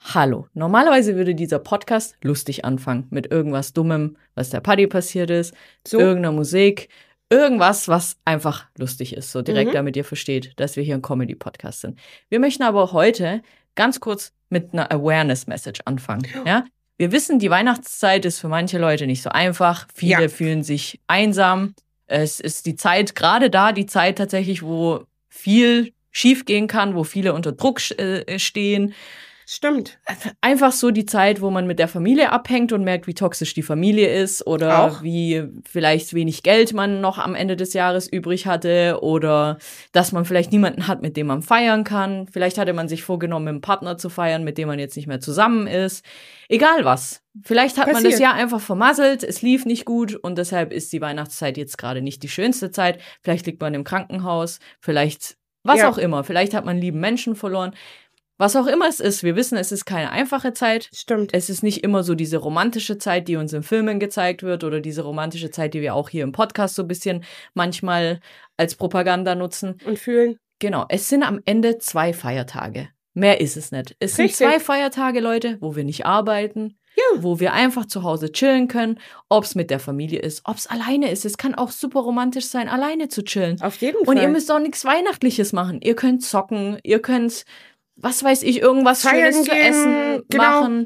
Hallo. Normalerweise würde dieser Podcast lustig anfangen mit irgendwas Dummem, was der Paddy passiert ist, irgendeiner Musik, irgendwas, was einfach lustig ist, so direkt damit ihr versteht, dass wir hier ein Comedy-Podcast sind. Wir möchten aber heute ganz kurz mit einer Awareness-Message anfangen. Ja? Wir wissen, die Weihnachtszeit ist für manche Leute nicht so einfach. Viele fühlen sich einsam. Es ist die Zeit, gerade da die Zeit tatsächlich, wo viel schief gehen kann, wo viele unter Druck stehen. Stimmt. Einfach so die Zeit, wo man mit der Familie abhängt und merkt, wie toxisch die Familie ist oder wie vielleicht wenig Geld man noch am Ende des Jahres übrig hatte oder dass man vielleicht niemanden hat, mit dem man feiern kann. Vielleicht hatte man sich vorgenommen, mit einem Partner zu feiern, mit dem man jetzt nicht mehr zusammen ist. Egal was. Vielleicht hat man das Jahr einfach vermasselt, es lief nicht gut und deshalb ist die Weihnachtszeit jetzt gerade nicht die schönste Zeit. Vielleicht liegt man im Krankenhaus, vielleicht was auch immer. Vielleicht hat man lieben Menschen verloren. Was auch immer es ist, wir wissen, es ist keine einfache Zeit. Stimmt. Es ist nicht immer so diese romantische Zeit, die uns in Filmen gezeigt wird oder diese romantische Zeit, die wir auch hier im Podcast so ein bisschen manchmal als Propaganda nutzen. Und fühlen. Genau, es sind am Ende 2 Feiertage. Mehr ist es nicht. Es sind 2 Feiertage, Leute, wo wir nicht arbeiten, wo wir einfach zu Hause chillen können, ob es mit der Familie ist, ob es alleine ist. Es kann auch super romantisch sein, alleine zu chillen. Auf jeden Fall. Und ihr müsst auch nichts Weihnachtliches machen. Ihr könnt zocken, ihr könnt... was weiß ich, irgendwas Schönes zu essen machen,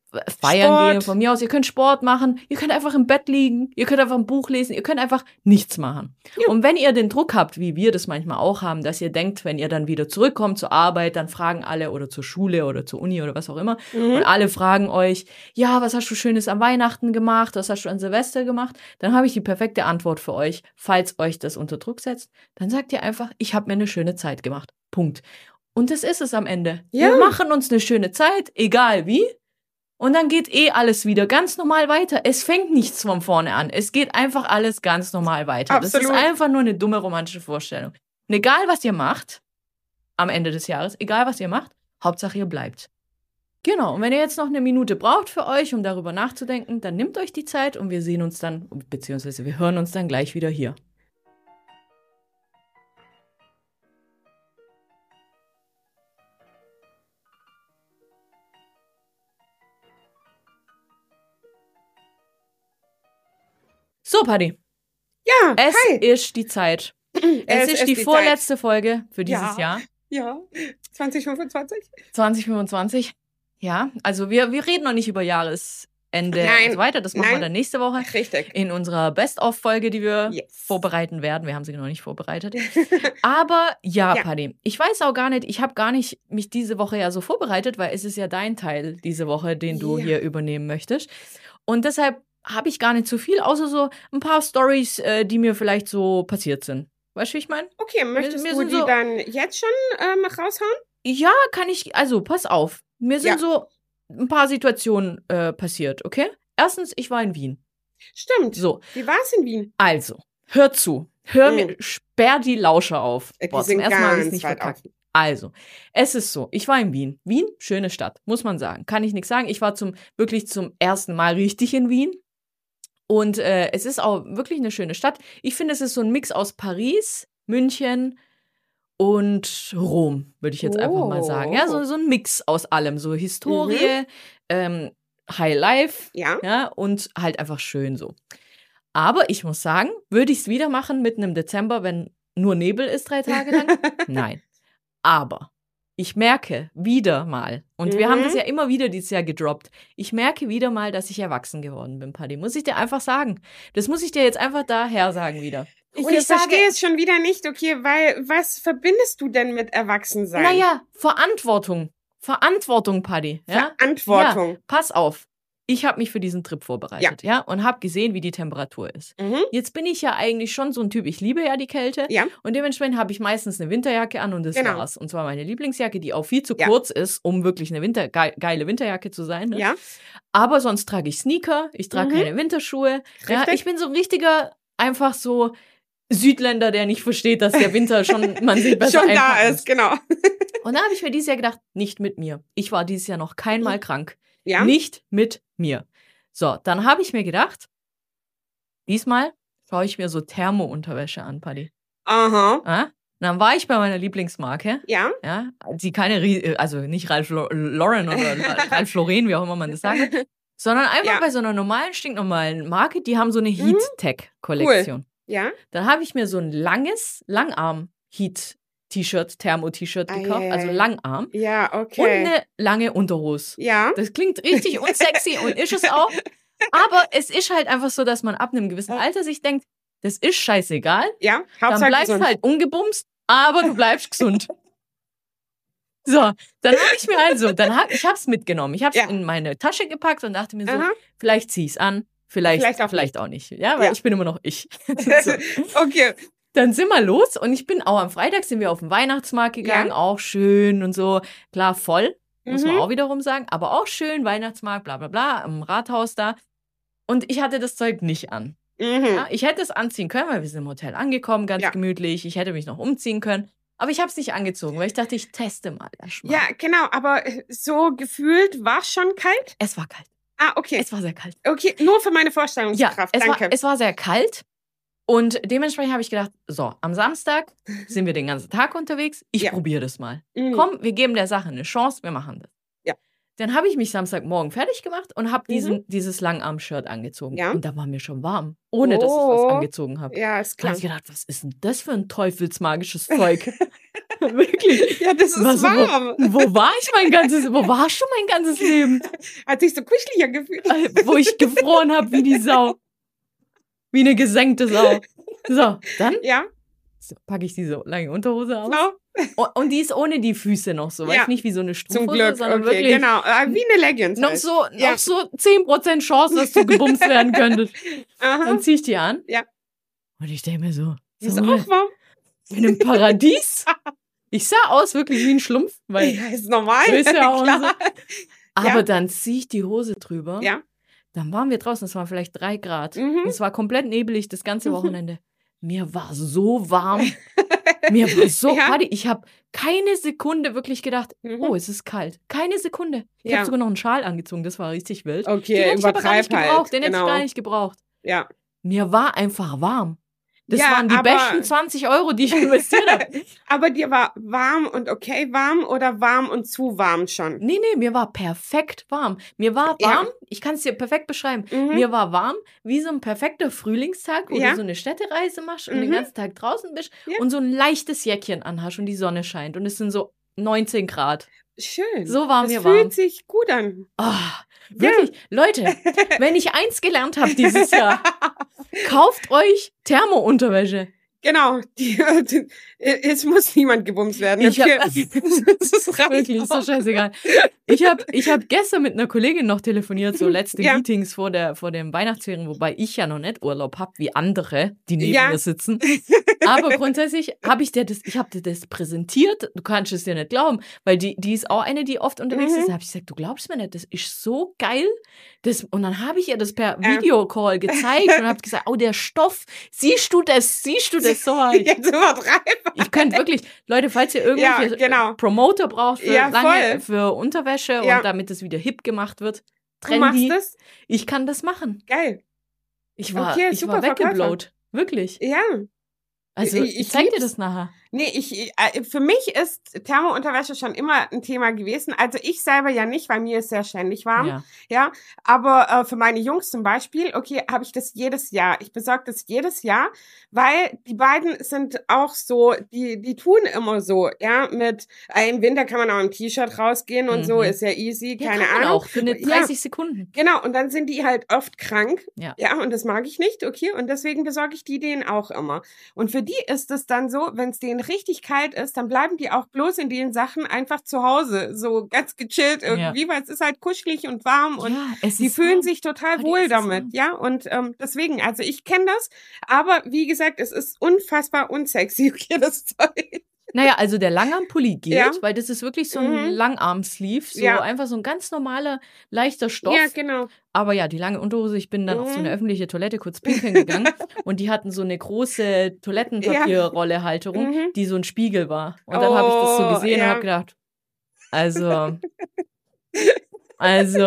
feiern gehen von mir aus. Ihr könnt Sport machen, ihr könnt einfach im Bett liegen, ihr könnt einfach ein Buch lesen, ihr könnt einfach nichts machen. Ja. Und wenn ihr den Druck habt, wie wir das manchmal auch haben, dass ihr denkt, wenn ihr dann wieder zurückkommt zur Arbeit, dann fragen alle oder zur Schule oder zur Uni oder was auch immer und alle fragen euch, ja, was hast du Schönes an Weihnachten gemacht, was hast du an Silvester gemacht? Dann habe ich die perfekte Antwort für euch. Falls euch das unter Druck setzt, dann sagt ihr einfach, ich habe mir eine schöne Zeit gemacht. Punkt. Und das ist es am Ende. Ja. Wir machen uns eine schöne Zeit, egal wie. Und dann geht alles wieder ganz normal weiter. Es fängt nichts von vorne an. Es geht einfach alles ganz normal weiter. Absolut. Das ist einfach nur eine dumme romantische Vorstellung. Und egal, was ihr macht, am Ende des Jahres, egal, was ihr macht, Hauptsache ihr bleibt. Genau. Und wenn ihr jetzt noch eine Minute braucht für euch, um darüber nachzudenken, dann nehmt euch die Zeit und wir sehen uns dann, beziehungsweise wir hören uns dann gleich wieder hier. So, Paddy. Ja, es ist die Zeit. Es ist die vorletzte Zeit. Folge für dieses Jahr. Ja, 2025. 2025. Ja, also wir reden noch nicht über Jahresende und so weiter. Das machen wir dann nächste Woche. Richtig. In unserer Best-of-Folge, die wir vorbereiten werden. Wir haben sie noch nicht vorbereitet. Aber ja, Paddy, ich weiß auch gar nicht, ich habe gar nicht mich diese Woche ja so vorbereitet, weil es ist ja dein Teil diese Woche, den du hier übernehmen möchtest. Und deshalb habe ich gar nicht so viel, außer so ein paar Storys, die mir vielleicht so passiert sind. Weißt du, wie ich meine? Okay, möchtest du die dann jetzt schon raushauen? Ja, kann ich, also pass auf. Mir sind so ein paar Situationen passiert, okay? Erstens, ich war in Wien. Stimmt. So. Wie war es in Wien? Also, hör zu. Hör mir, sperr die Lauscher auf. Boah, zum ersten Mal habe ich es nicht verkackt. Also, es ist so, ich war in Wien. Wien, schöne Stadt, muss man sagen. Kann ich nichts sagen. Ich war wirklich zum ersten Mal richtig in Wien. Und es ist auch wirklich eine schöne Stadt. Ich finde, es ist so ein Mix aus Paris, München und Rom, würde ich jetzt einfach mal sagen. Ja, so ein Mix aus allem. So Historie, High Life, ja, und halt einfach schön so. Aber ich muss sagen, würde ich es wieder machen mitten im Dezember, wenn nur Nebel ist 3 Tage lang? Nein. Aber ich merke wieder mal, und wir haben das ja immer wieder dieses Jahr gedroppt, ich merke wieder mal, dass ich erwachsen geworden bin, Paddy. Muss ich dir einfach sagen. Das muss ich dir jetzt einfach daher sagen wieder. Und ich verstehe es schon wieder nicht, okay, weil was verbindest du denn mit Erwachsensein? Naja, Verantwortung. Verantwortung, Paddy. Ja? Verantwortung. Ja, pass auf. Ich habe mich für diesen Trip vorbereitet, ja, und habe gesehen, wie die Temperatur ist. Jetzt bin ich ja eigentlich schon so ein Typ, ich liebe ja die Kälte. Ja. Und dementsprechend habe ich meistens eine Winterjacke an und das war's. Und zwar meine Lieblingsjacke, die auch viel zu kurz ist, um wirklich eine geile Winterjacke zu sein. Ne? Ja. Aber sonst trage ich Sneaker, ich trage keine Winterschuhe. Ja, ich bin so ein richtiger, einfach so Südländer, der nicht versteht, dass der Winter schon, man sieht besser schon da ist, genau. Und da habe ich mir dieses Jahr gedacht, nicht mit mir. Ich war dieses Jahr noch keinmal krank. Ja? Nicht mit mir. So, dann habe ich mir gedacht, diesmal schaue ich mir so Thermo-Unterwäsche an, Paddy. Aha. dann war ich bei meiner Lieblingsmarke. Ja. Ja, die also nicht Ralph Lauren oder Ralph Lauren, wie auch immer man das sagt, sondern einfach bei so einer normalen, stinknormalen Marke, die haben so eine Heat-Tech-Kollektion. Cool. Ja. Dann habe ich mir so ein Langarm-Heat-T-Shirt, Thermo-T-Shirt gekauft, also Langarm. Ja, okay. Und eine lange Unterhose. Ja. Das klingt richtig unsexy und ist es auch. Aber es ist halt einfach so, dass man ab einem gewissen Alter sich denkt, das ist scheißegal. Ja, dann bleibst du halt ungebumst, aber du bleibst gesund. So, dann habe ich mir also, ich habe es mitgenommen. Ich habe es in meine Tasche gepackt und dachte mir so, vielleicht zieh ich es an, vielleicht auch nicht. Ja, weil ich bin immer noch ich. So. Okay. Dann sind wir los und ich bin auch am Freitag sind wir auf den Weihnachtsmarkt gegangen, auch schön und so. Klar, voll, muss man auch wiederum sagen, aber auch schön, Weihnachtsmarkt, bla bla bla, am Rathaus da. Und ich hatte das Zeug nicht an. Ja, ich hätte es anziehen können, weil wir sind im Hotel angekommen, ganz gemütlich. Ich hätte mich noch umziehen können. Aber ich habe es nicht angezogen, weil ich dachte, ich teste mal erstmal. Ja, genau, aber so gefühlt war es schon kalt? Es war kalt. Ah, okay. Es war sehr kalt. Okay, nur für meine Vorstellungskraft, danke. Es war sehr kalt und dementsprechend habe ich gedacht, so, am Samstag sind wir den ganzen Tag unterwegs, ich probiere das mal. Komm, wir geben der Sache eine Chance, wir machen das. Ja. Dann habe ich mich Samstagmorgen fertig gemacht und habe dieses Langarm-Shirt angezogen. Ja. Und da war mir schon warm, ohne dass ich was angezogen habe. Ja, ist klar. Da habe ich gedacht, was ist denn das für ein teufelsmagisches Zeug? Wirklich. Ja, das ist warm. Wo warst du mein ganzes Leben? Hat sich so kuscheliger gefühlt. Wo ich gefroren habe wie die Sau. Wie eine gesenkte Sau. So, dann packe ich diese lange Unterhose aus. No. Und die ist ohne die Füße noch so. Weiß nicht wie so eine Strumpfhose, zum Glück, sondern wirklich. Genau, wie eine Leggings. Noch so 10% Chance, dass du gebumst werden könntest. Dann zieh ich die an. Ja. Und ich denke mir so. Ist auch warm. In einem Paradies. Ich sah aus wirklich wie ein Schlumpf. Weil ist normal. Ist ja auch so. Aber dann ziehe ich die Hose drüber. Ja. Dann waren wir draußen, es waren vielleicht 3 Grad. Und es war komplett nebelig das ganze Wochenende. Mir war so warm. Mir war so kalt. Ich habe keine Sekunde wirklich gedacht, oh, es ist kalt. Keine Sekunde. Ich habe sogar noch einen Schal angezogen, das war richtig wild. Okay, den hätte ich aber gar nicht gebraucht. Den hätte ich gar nicht gebraucht. Ja. Mir war einfach warm. Das waren die besten 20 €, die ich investiert habe. Aber dir war warm und okay warm oder warm und zu warm schon? Nee, mir war perfekt warm. Mir war warm, ich kann es dir perfekt beschreiben, mir war warm wie so ein perfekter Frühlingstag, wo du so eine Städtereise machst und den ganzen Tag draußen bist und so ein leichtes Jäckchen anhast und die Sonne scheint und es sind so 19 Grad. Schön. So war mir warm. Das fühlt sich gut an. Oh, wirklich, Leute, wenn ich eins gelernt habe dieses Jahr, kauft euch Thermo-Unterwäsche. Genau, es muss niemand gebumst werden. Das ist wirklich so scheißegal. Ich hab gestern mit einer Kollegin noch telefoniert, so letzte Meetings vor den Weihnachtsferien, wobei ich ja noch nicht Urlaub habe, wie andere, die neben mir sitzen. Aber grundsätzlich habe ich dir das präsentiert. Du kannst es dir nicht glauben, weil die ist auch eine, die oft unterwegs ist. Da habe ich gesagt, du glaubst mir nicht, das ist so geil. Und dann habe ich ihr das per Videocall gezeigt und habe gesagt, oh, der Stoff, siehst du das so halt. Jetzt übertreiben. Ich könnte wirklich, Leute, falls ihr irgendwelche Promoter braucht für Unterwäsche und damit es wieder hip gemacht wird, trendy, du machst das? Ich kann das machen. Geil. Ich war weggeblowt. Wirklich. Ja. Also ich zeig dir das nachher. Nee, für mich ist Thermounterwäsche schon immer ein Thema gewesen. Also ich selber ja nicht, weil mir ist sehr ständig warm. Ja. Aber für meine Jungs zum Beispiel, habe ich das jedes Jahr. Ich besorge das jedes Jahr, weil die beiden sind auch so, die tun immer so, mit, im Winter kann man auch im T-Shirt rausgehen und so, ist ja easy, keine Ahnung. Auch für 30 Sekunden. Genau, und dann sind die halt oft krank. Ja, und das mag ich nicht, und deswegen besorge ich die denen auch immer. Und für die ist es dann so, wenn es denen richtig kalt ist, dann bleiben die auch bloß in den Sachen einfach zu Hause, so ganz gechillt irgendwie, weil es ist halt kuschelig und warm und die fühlen sich total wohl damit, und deswegen, also ich kenne das, aber wie gesagt, es ist unfassbar unsexy, das Zeug. Naja, also der Langarmpulli geht, weil das ist wirklich so ein Langarm-Sleeve, so einfach so ein ganz normaler, leichter Stoff. Ja, genau. Aber die lange Unterhose, ich bin dann auf so eine öffentliche Toilette kurz pinkeln gegangen und die hatten so eine große Toilettenpapierrolle-Halterung, die so ein Spiegel war. Und dann habe ich das so gesehen und habe gedacht,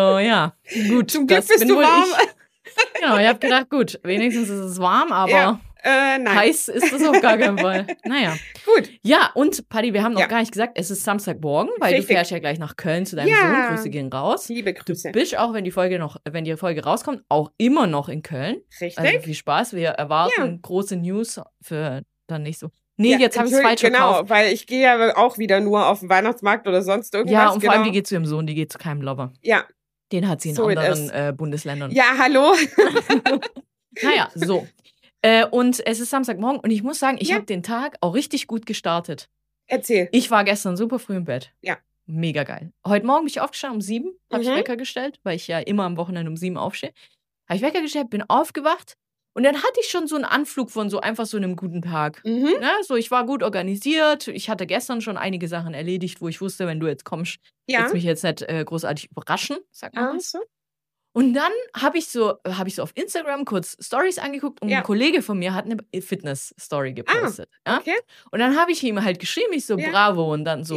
gut. Zum Glück bist du warm. Genau, ich habe gedacht, gut, wenigstens ist es warm, aber Nein. Heiß ist das auf gar keinen Fall. Naja. Gut. Ja, und Paddy, wir haben noch gar nicht gesagt, es ist Samstagmorgen, weil du fährst ja gleich nach Köln zu deinem Sohn. Grüße gehen raus. Liebe Grüße. Du bist auch, wenn die Folge rauskommt, auch immer noch in Köln. Richtig. Also viel Spaß. Wir erwarten große News für dann nicht so. Nee, jetzt habe ich es falsch verkauft. Genau, weil ich gehe ja auch wieder nur auf den Weihnachtsmarkt oder sonst irgendwas. Ja, und vor allem, die geht zu ihrem Sohn, die geht zu keinem Lover. Ja. Den hat sie in anderen Bundesländern. Ja, hallo. Naja, so. Und es ist Samstagmorgen und ich muss sagen, ich habe den Tag auch richtig gut gestartet. Erzähl. Ich war gestern super früh im Bett. Ja. Mega geil. Heute Morgen bin ich aufgestanden um 7, habe ich Wecker gestellt, weil ich ja immer am Wochenende um 7 aufstehe. Habe ich Wecker gestellt, bin aufgewacht und dann hatte ich schon so einen Anflug von so einfach so einem guten Tag. Ja, so, ich war gut organisiert. Ich hatte gestern schon einige Sachen erledigt, wo ich wusste, wenn du jetzt kommst, willst mich jetzt nicht großartig überraschen, sag mal was. So. Und dann habe ich so auf Instagram kurz Stories angeguckt und ein Kollege von mir hat eine Fitness-Story gepostet. Okay. Und dann habe ich ihm halt geschrieben, ich so bravo und dann so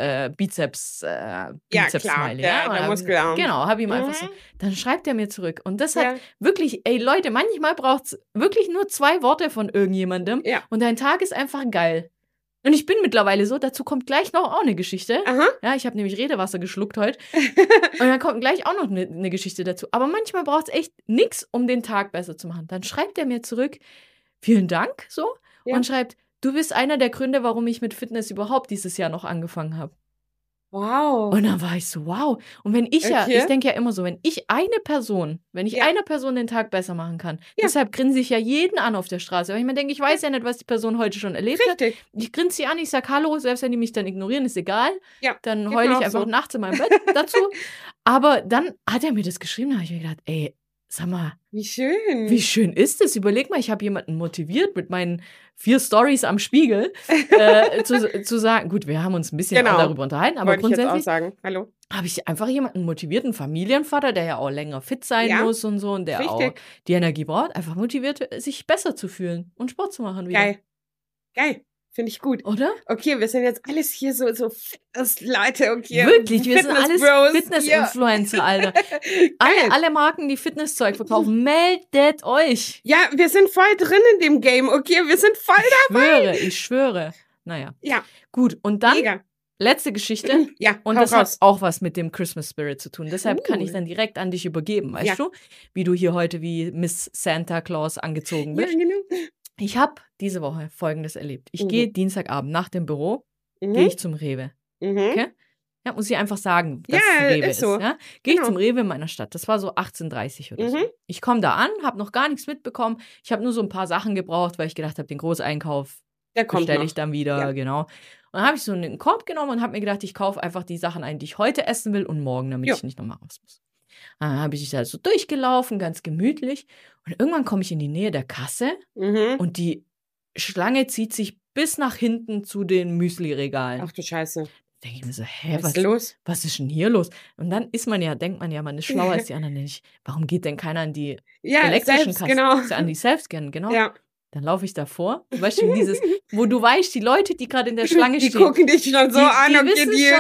Bizeps-Smiley. Der Muskelarm. Genau, habe ihm einfach so. Dann schreibt er mir zurück. Und das hat wirklich, ey Leute, manchmal braucht es wirklich nur 2 Worte von irgendjemandem und dein Tag ist einfach geil. Und ich bin mittlerweile so, dazu kommt gleich noch auch eine Geschichte. Aha. Ja, ich habe nämlich Redewasser geschluckt heute. Und dann kommt gleich auch noch eine Geschichte dazu. Aber manchmal braucht es echt nichts, um den Tag besser zu machen. Dann schreibt er mir zurück, vielen Dank, so. Und schreibt, du bist einer der Gründe, warum ich mit Fitness überhaupt dieses Jahr noch angefangen habe. Wow. Und dann war ich so, wow. Und wenn ich ich denke ja immer so, wenn ich einer Person den Tag besser machen kann, deshalb grinse ich ja jeden an auf der Straße. Weil ich mir denke, ich weiß ja nicht, was die Person heute schon erlebt hat. Ich grinse sie an, ich sage Hallo, selbst wenn die mich dann ignorieren, ist egal. Ja, dann heule ich einfach nachts in meinem Bett dazu. Aber dann hat er mir das geschrieben, da habe ich mir gedacht, ey, sag mal. Wie schön. Wie schön ist das? Überleg mal, ich habe jemanden motiviert mit meinen 4 Stories am Spiegel zu sagen, gut, wir haben uns ein bisschen auch darüber unterhalten, aber grundsätzlich Hallo. habe ich einfach jemanden motiviert, einen Familienvater, der ja auch länger fit sein muss und so und der auch die Energie braucht, einfach motiviert, sich besser zu fühlen und Sport zu machen wieder. Geil. Finde ich gut. Oder? Okay, wir sind jetzt alles hier so Fitness-Leute. Okay. Wirklich, wir sind alles Fitness-Influencer, Alter. Alle Marken, die Fitnesszeug verkaufen, meldet euch. Ja, wir sind voll drin in dem Game, okay? Wir sind voll dabei. Ich schwöre. Naja. Ja. Gut, und dann Mega. Letzte Geschichte. Und das hat auch was mit dem Christmas Spirit zu tun. Deshalb kann ich dann direkt an dich übergeben, weißt du? Wie du hier heute wie Miss Santa Claus angezogen bist. Ja, genau. Ich habe diese Woche Folgendes erlebt. Ich gehe Dienstagabend nach dem Büro, gehe ich zum Rewe. Okay? Ja, muss ich einfach sagen, dass es Rewe ist. So. Ja? Gehe ich zum Rewe in meiner Stadt. Das war so 18:30 oder so. Ich komme da an, habe noch gar nichts mitbekommen. Ich habe nur so ein paar Sachen gebraucht, weil ich gedacht habe, den Großeinkauf bestelle ich dann wieder. Genau. Und dann habe ich so einen Korb genommen und habe mir gedacht, ich kaufe einfach die Sachen ein, die ich heute essen will und morgen, damit ich nicht nochmal raus muss. Dann habe ich da so durchgelaufen, ganz gemütlich. Und irgendwann komme ich in die Nähe der Kasse und die Schlange zieht sich bis nach hinten zu den Müsli-Regalen. Ach du Scheiße. Da denke ich mir so, was ist los? Was ist denn hier los? Und dann denkt man ja, man ist schlauer als die anderen nicht. Warum geht denn keiner an die elektrischen Kassen? Genau. An die Selbstscannen, genau. Ja. Dann laufe ich davor. Weißt du, wo du weißt, die Leute, die gerade in der Schlange stehen. Die gucken dich schon so an und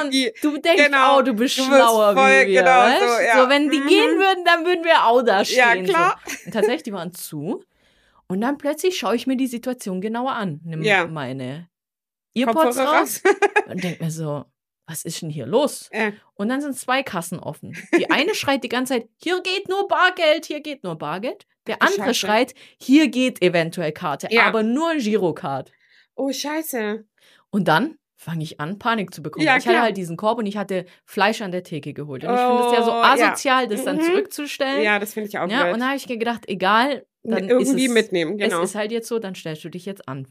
du denkst, du bist schlauer wie wir. Weißt? So, wenn die gehen würden, dann würden wir auch da stehen. Ja, klar. So. Und tatsächlich, die waren zu. Und dann plötzlich schaue ich mir die Situation genauer an. Nimm meine Earpods raus und denke mir so, was ist denn hier los? Und dann sind 2 Kassen offen. Die eine schreit die ganze Zeit, hier geht nur Bargeld, hier geht nur Bargeld. Der andere schreit, hier geht eventuell Karte, aber nur Girocard. Oh, scheiße. Und dann fange ich an, Panik zu bekommen. Ich hatte halt diesen Korb und ich hatte Fleisch an der Theke geholt. Und ich finde es ja so asozial, das dann zurückzustellen. Ja, das finde ich auch blöd. Und da habe ich mir gedacht, egal, dann irgendwie mitnehmen, genau. Es ist halt jetzt so, dann stellst du dich jetzt an.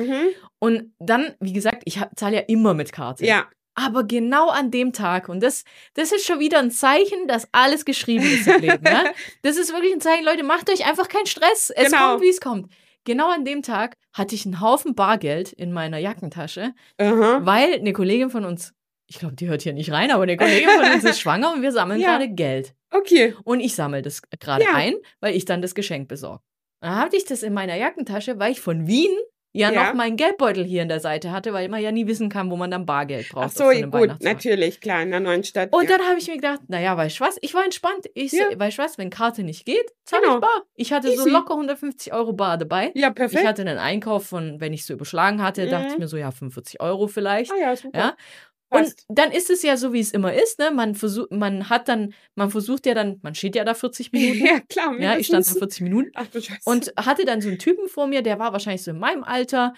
Und dann, wie gesagt, ich zahle ja immer mit Karte. Ja. Aber genau an dem Tag, und das ist schon wieder ein Zeichen, dass alles geschrieben ist im Leben. Ja? Das ist wirklich ein Zeichen, Leute, macht euch einfach keinen Stress. Es kommt, wie es kommt. Genau an dem Tag hatte ich einen Haufen Bargeld in meiner Jackentasche, weil eine Kollegin von uns, ich glaube, die hört hier nicht rein, aber eine Kollegin von uns ist schwanger und wir sammeln gerade Geld. Okay. Und ich sammle das gerade ein, weil ich dann das Geschenk besorge. Dann hatte ich das in meiner Jackentasche, weil ich von Wien noch meinen Geldbeutel hier in der Seite hatte, weil man ja nie wissen kann, wo man dann Bargeld braucht. Ach so, gut, natürlich, klar, in der neuen Stadt. Und dann habe ich mir gedacht, naja, weißt du was, ich war entspannt. Weißt du was, wenn Karte nicht geht, zahle ich bar. Ich hatte so locker 150 € bar dabei. Ja, perfekt. Ich hatte einen Einkauf von, wenn ich so überschlagen hatte, dachte ich mir so, ja, 45 € vielleicht. Ah ja, super. Ja? Und dann ist es ja so, wie es immer ist, ne? Man versucht ja dann, man steht ja da 40 Minuten. Ja, klar. Ja, ich stand da 40 Minuten. Ach du Scheiße. Und hatte dann so einen Typen vor mir, der war wahrscheinlich so in meinem Alter.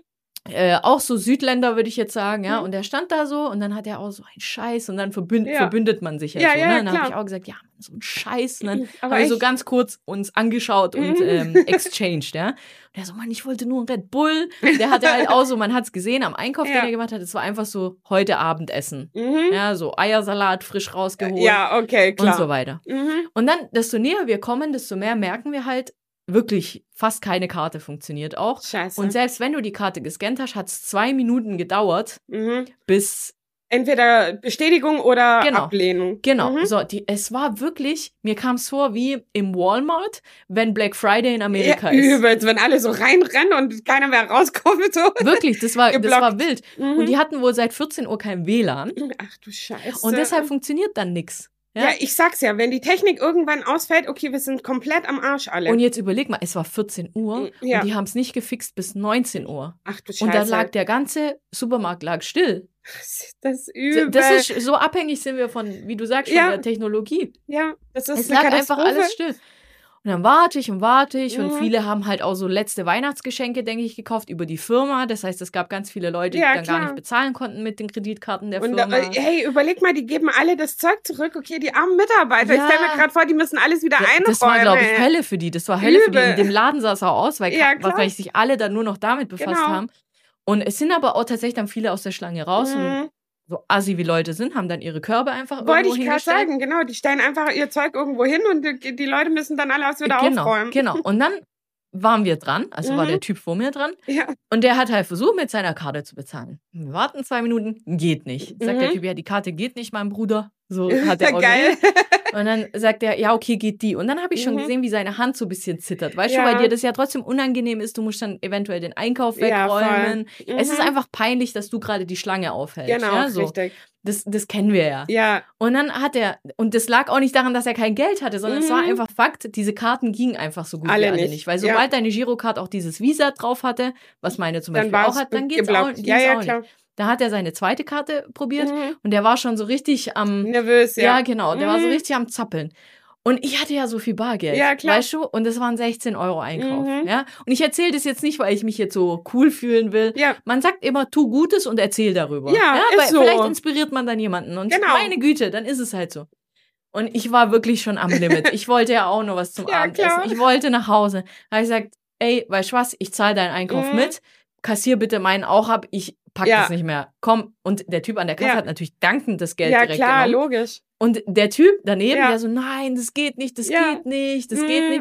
Auch so Südländer, würde ich jetzt sagen, ja. Und der stand da so und dann hat er auch so einen Scheiß und dann verbündet man sich ja so, ne? Und dann habe ich auch gesagt, ja, so ein Scheiß. Und dann haben wir so ganz kurz uns angeschaut und exchanged, ja. Und der so, Mann, ich wollte nur einen Red Bull. Der hatte halt auch so, man hat es gesehen am Einkauf, den er gemacht hat, es war einfach so heute Abendessen. Ja, so Eiersalat frisch rausgeholt. Ja, okay, klar. Und so weiter. Und dann, desto näher wir kommen, desto mehr merken wir halt, wirklich fast keine Karte funktioniert auch. Scheiße. Und selbst wenn du die Karte gescannt hast, hat es 2 Minuten gedauert, bis... Entweder Bestätigung oder Ablehnung. Genau. So, es war wirklich, mir kam es vor wie im Walmart, wenn Black Friday in Amerika ist. Übelst, wenn alle so reinrennen und keiner mehr rauskommt. So. Wirklich, das war wild. Und die hatten wohl seit 14 Uhr kein WLAN. Ach du Scheiße. Und deshalb funktioniert dann nichts. Ja, ich sag's ja, wenn die Technik irgendwann ausfällt, okay, wir sind komplett am Arsch alle. Und jetzt überleg mal, es war 14 Uhr und die haben es nicht gefixt bis 19 Uhr. Ach du Scheiße. Und da lag der ganze Supermarkt still. Das ist übel. Das ist, so abhängig sind wir von, wie du sagst, von der Technologie. Ja, das ist es lag einfach alles still. Und dann warte ich und viele haben halt auch so letzte Weihnachtsgeschenke, denke ich, gekauft über die Firma. Das heißt, es gab ganz viele Leute, die dann gar nicht bezahlen konnten mit den Kreditkarten der Firma. Hey, überleg mal, die geben alle das Zeug zurück. Okay, die armen Mitarbeiter. Ich stelle mir gerade vor, die müssen alles wieder einräumen. Das war, glaube ich, Hölle für die. Das war Hölle für die. In dem Laden sah es auch aus, weil wahrscheinlich sich alle dann nur noch damit befasst haben. Und es sind aber auch tatsächlich dann viele aus der Schlange raus und so assi wie Leute sind, haben dann ihre Körbe einfach irgendwo hingestellt. Wollte ich gerade sagen, genau. Die stellen einfach ihr Zeug irgendwo hin und die Leute müssen dann alles wieder aufräumen. Genau. Und dann waren wir dran, also war der Typ vor mir dran. Ja. Und der hat halt versucht, mit seiner Karte zu bezahlen. Wir warten 2 Minuten, geht nicht. Sagt der Typ, ja, die Karte geht nicht, mein Bruder. So hat er auch geil. Und dann sagt er, ja, okay, geht die. Und dann habe ich schon gesehen, wie seine Hand so ein bisschen zittert. Weißt du, weil dir das ja trotzdem unangenehm ist. Du musst dann eventuell den Einkauf wegräumen. Es ist einfach peinlich, dass du gerade die Schlange aufhältst. Genau, ja, so. Richtig. Das kennen wir ja. Ja. Und dann hat er, und das lag auch nicht daran, dass er kein Geld hatte, sondern es war einfach Fakt, diese Karten gingen einfach so gut wie alle nicht. Weil sobald deine Girocard auch dieses Visa drauf hatte, was meine zum Beispiel auch hat, dann geht's auch, klar. Nicht. Da hat er seine zweite Karte probiert und der war schon so richtig am... Nervös, ja. Ja, genau. Der war so richtig am Zappeln. Und ich hatte ja so viel Bargeld, weißt du? Und das waren 16 € Einkauf, ja? Und ich erzähle das jetzt nicht, weil ich mich jetzt so cool fühlen will. Ja. Man sagt immer, tu Gutes und erzähl darüber. Ja, weil ist so. Vielleicht inspiriert man dann jemanden. Und meine Güte, dann ist es halt so. Und ich war wirklich schon am Limit. Ich wollte ja auch noch was zum Abendessen. Ich wollte nach Hause. Da habe ich gesagt, ey, weißt du was? Ich zahle deinen Einkauf mit. Kassier bitte meinen auch ab. Ich pack das nicht mehr. Komm. Und der Typ an der Kasse hat natürlich dankend das Geld direkt genommen. Ja, klar, logisch. Und der Typ daneben, der so, nein, das geht nicht, das geht nicht. Da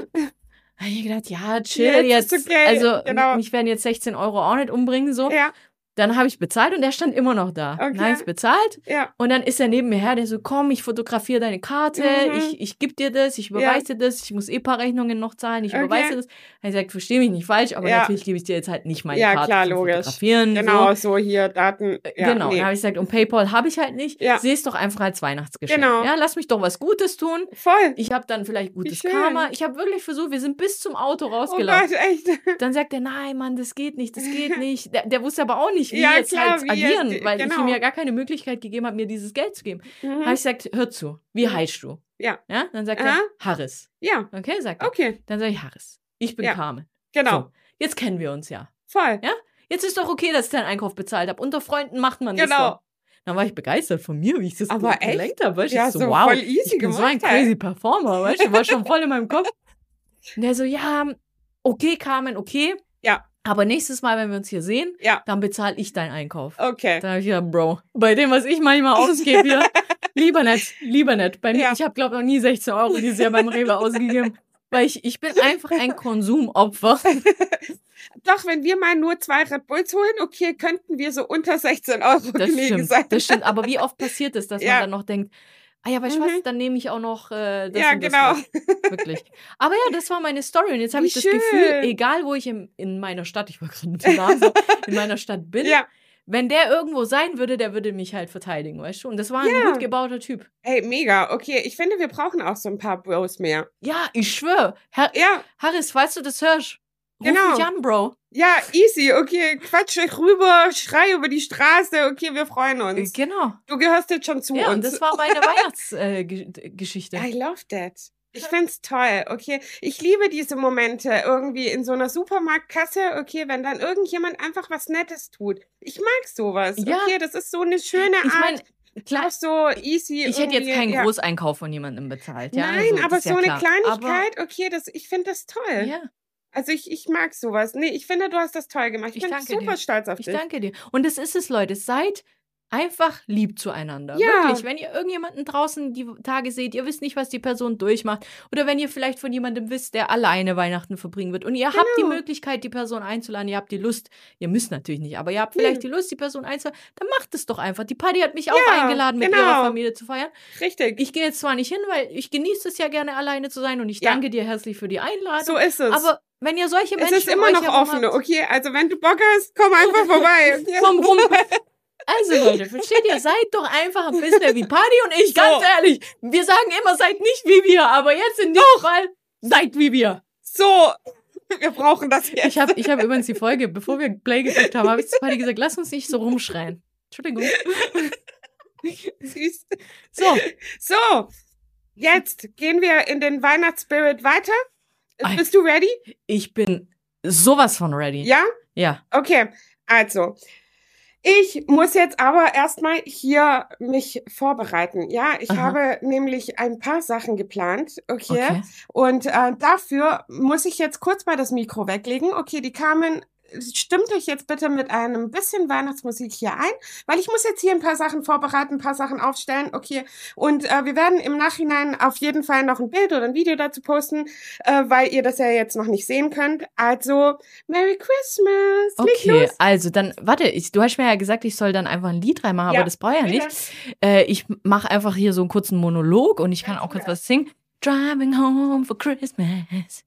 habe ich gedacht, ja, chill jetzt. Okay. Also, mich werden jetzt 16 € auch nicht umbringen, so. Ja. Dann habe ich bezahlt und der stand immer noch da. Okay. Dann habe ich bezahlt und dann ist er neben mir her, der so, komm, ich fotografiere deine Karte, ich gebe dir das, ich überweise dir das, ich muss paar Rechnungen noch zahlen, ich überweise dir das. Er sagt, verstehe mich nicht falsch, aber natürlich gebe ich dir jetzt halt nicht meine Karte klar, zum logisch. Fotografieren. Genau, so hier, Daten. Genau, dann habe ich gesagt, und PayPal habe ich halt nicht, sehe es doch einfach als Weihnachtsgeschenk. Genau. Ja, lass mich doch was Gutes tun. Voll. Ich habe dann vielleicht gutes Karma. Ich habe wirklich versucht, wir sind bis zum Auto rausgelaufen. Oh Gott, echt? Dann sagt er, nein, Mann, das geht nicht. Der wusste aber auch nicht, wie jetzt halt agieren, weil ich ihm ja gar keine Möglichkeit gegeben habe, mir dieses Geld zu geben. Habe ich gesagt, hör zu, wie heißt du? Ja. Dann sagt er, Harris. Ja. Okay, sagt er. Okay. Dann sage ich, Harris, ich bin Carmen. Genau. So, jetzt kennen wir uns ja. Voll. Ja? Jetzt ist doch okay, dass ich deinen Einkauf bezahlt habe. Unter Freunden macht man das doch. Dann war ich begeistert von mir, wie ich das gelenkt habe. Weißt du, ja, so, wow, voll easy ich bin so ein crazy Performer, weißt du, war schon voll in meinem Kopf. Und der so, ja, okay, Carmen, okay. Ja. Aber nächstes Mal, wenn wir uns hier sehen, dann bezahle ich deinen Einkauf. Okay. Dann habe ich gesagt, Bro, bei dem, was ich manchmal ausgebe hier, lieber nicht. Bei mir, ich habe, glaube ich, noch nie 16 € dieses Jahr beim Rewe ausgegeben. Weil ich bin einfach ein Konsumopfer. Doch, wenn wir mal nur 2 Red Bulls holen, okay, könnten wir so unter 16 € gelegen sein. Das stimmt, aber wie oft passiert es, dass man dann noch denkt, Ah ja, weißt du was, dann nehme ich auch noch das Ja, und das genau. mit. Wirklich. Aber ja, das war meine Story. Und jetzt habe ich das Gefühl, egal wo ich in meiner Stadt, ich war gerade mit dem Namen so, in meiner Stadt bin, wenn der irgendwo sein würde, der würde mich halt verteidigen, weißt du? Und das war ein gut gebauter Typ. Ey, mega. Okay, ich finde, wir brauchen auch so ein paar Bros mehr. Ja, ich schwöre. Harris, falls du das hörst, ruf mich an, Bro. Ja, easy. Okay, quatsch euch rüber, schrei über die Straße. Okay, wir freuen uns. Genau. Du gehörst jetzt schon zu uns. Und das war meine Weihnachtsgeschichte. I love that. Ich find's toll, okay. Ich liebe diese Momente irgendwie in so einer Supermarktkasse, okay, wenn dann irgendjemand einfach was Nettes tut. Ich mag sowas, okay, das ist so eine schöne Art. Ich meine, klar, so easy. Ich hätte jetzt keinen Großeinkauf von jemandem bezahlt, ja. Nein, also, aber so eine Kleinigkeit, okay, ich finde das toll. Ja. Also ich mag sowas. Nee, ich finde, du hast das toll gemacht. Ich bin super stolz auf dich. Ich danke dir. Und das ist es, Leute. Seid einfach lieb zueinander. Wirklich. Wenn ihr irgendjemanden draußen die Tage seht, ihr wisst nicht, was die Person durchmacht. Oder wenn ihr vielleicht von jemandem wisst, der alleine Weihnachten verbringen wird. Und ihr habt die Möglichkeit, die Person einzuladen. Ihr habt die Lust. Ihr müsst natürlich nicht, aber ihr habt vielleicht die Lust, die Person einzuladen. Dann macht es doch einfach. Die Party hat mich auch eingeladen, mit ihrer Familie zu feiern. Richtig. Ich gehe jetzt zwar nicht hin, weil ich genieße es ja gerne, alleine zu sein. Und ich danke dir herzlich für die Einladung. So ist es. Aber wenn ihr solche Menschen es ist immer noch offen, okay? Also wenn du Bock hast, komm einfach vorbei. Komm rum. Also Leute, versteht ihr? Seid doch einfach ein bisschen wie Party und ich, ganz ehrlich, wir sagen immer, seid nicht wie wir, aber jetzt in diesem Fall, seid wie wir. So, wir brauchen das jetzt. Ich hab übrigens die Folge, bevor wir Play gedrückt haben, habe ich zu Party gesagt, lass uns nicht so rumschreien. Entschuldigung. Süß. So, jetzt gehen wir in den Weihnachtsspirit weiter. Bist du ready? Ich bin sowas von ready. Ja? Ja. Okay, also, ich muss jetzt aber erstmal hier mich vorbereiten. Ja, ich habe nämlich ein paar Sachen geplant, okay? Und dafür muss ich jetzt kurz mal das Mikro weglegen. Okay, die kamen... Stimmt euch jetzt bitte mit einem bisschen Weihnachtsmusik hier ein, weil ich muss jetzt hier ein paar Sachen vorbereiten, ein paar Sachen aufstellen, okay. Und wir werden im Nachhinein auf jeden Fall noch ein Bild oder ein Video dazu posten, weil ihr das ja jetzt noch nicht sehen könnt. Also, Merry Christmas! Okay, also dann, warte, du hast mir ja gesagt, ich soll dann einfach ein Lied reinmachen, aber das brauche ich ja nicht. Ich mache einfach hier so einen kurzen Monolog und ich kann auch kurz was singen. Driving home for Christmas.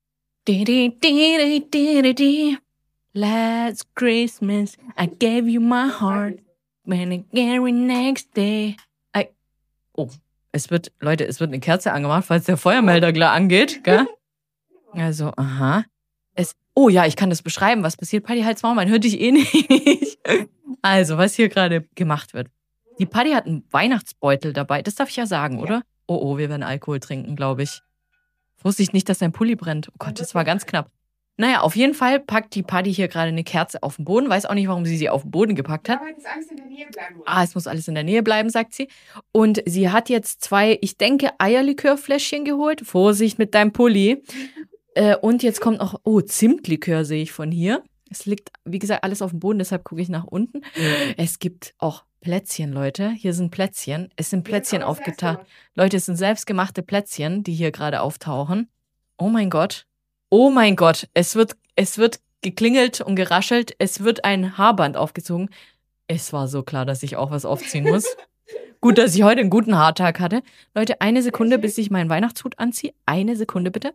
Last Christmas, I gave you my heart. When I get it next day. Es wird eine Kerze angemacht, falls der Feuermelder gleich angeht, gell? Also, ich kann das beschreiben, was passiert. Paddy, halt's Maul, man hört dich eh nicht. Also, was hier gerade gemacht wird. Die Paddy hat einen Weihnachtsbeutel dabei, das darf ich ja sagen, oder? Oh, wir werden Alkohol trinken, glaube ich. Vorsicht nicht, dass dein Pulli brennt. Oh Gott, das war ganz knapp. Naja, auf jeden Fall packt die Paddy hier gerade eine Kerze auf den Boden. Weiß auch nicht, warum sie auf den Boden gepackt hat. Aber es muss alles in der Nähe bleiben. Es muss alles in der Nähe bleiben, sagt sie. Und sie hat jetzt 2, ich denke, Eierlikörfläschchen geholt. Vorsicht mit deinem Pulli. Und jetzt kommt noch, Zimtlikör sehe ich von hier. Es liegt, wie gesagt, alles auf dem Boden, deshalb gucke ich nach unten. Es gibt auch Plätzchen, Leute. Hier sind Plätzchen. Es sind Plätzchen aufgetan. Leute, es sind selbstgemachte Plätzchen, die hier gerade auftauchen. Oh mein Gott, es wird geklingelt und geraschelt, es wird ein Haarband aufgezogen. Es war so klar, dass ich auch was aufziehen muss. Gut, dass ich heute einen guten Haartag hatte. Leute, eine Sekunde, bis ich meinen Weihnachtshut anziehe. Eine Sekunde, bitte.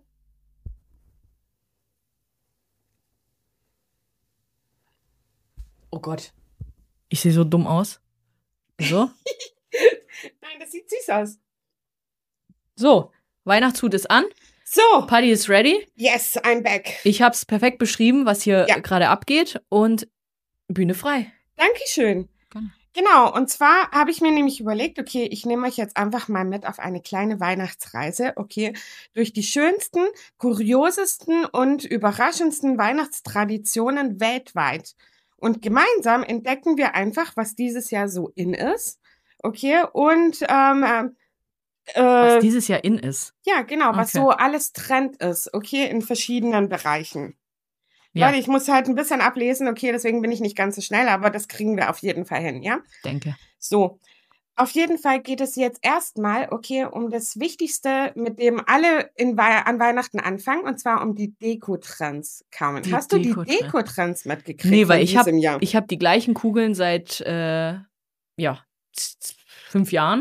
Oh Gott. Ich sehe so dumm aus. So. Nein, das sieht süß aus. So, Weihnachtshut ist an. So. Paddy ist ready. Yes, I'm back. Ich habe es perfekt beschrieben, was hier gerade abgeht und Bühne frei. Dankeschön. Genau, und zwar habe ich mir nämlich überlegt, okay, ich nehme euch jetzt einfach mal mit auf eine kleine Weihnachtsreise, okay, durch die schönsten, kuriosesten und überraschendsten Weihnachtstraditionen weltweit. Und gemeinsam entdecken wir einfach, was dieses Jahr so in ist, okay, und was dieses Jahr in ist. Ja, genau, was so alles Trend ist, okay, in verschiedenen Bereichen. Ja. Leute, ich muss halt ein bisschen ablesen, okay, deswegen bin ich nicht ganz so schnell, aber das kriegen wir auf jeden Fall hin, ja? Denke. So, auf jeden Fall geht es jetzt erstmal, okay, um das Wichtigste, mit dem alle an Weihnachten anfangen, und zwar um die Dekotrends, Carmen. Hast du die Dekotrends mitgekriegt? Nee, weil ich habe die gleichen Kugeln seit 5 Jahren.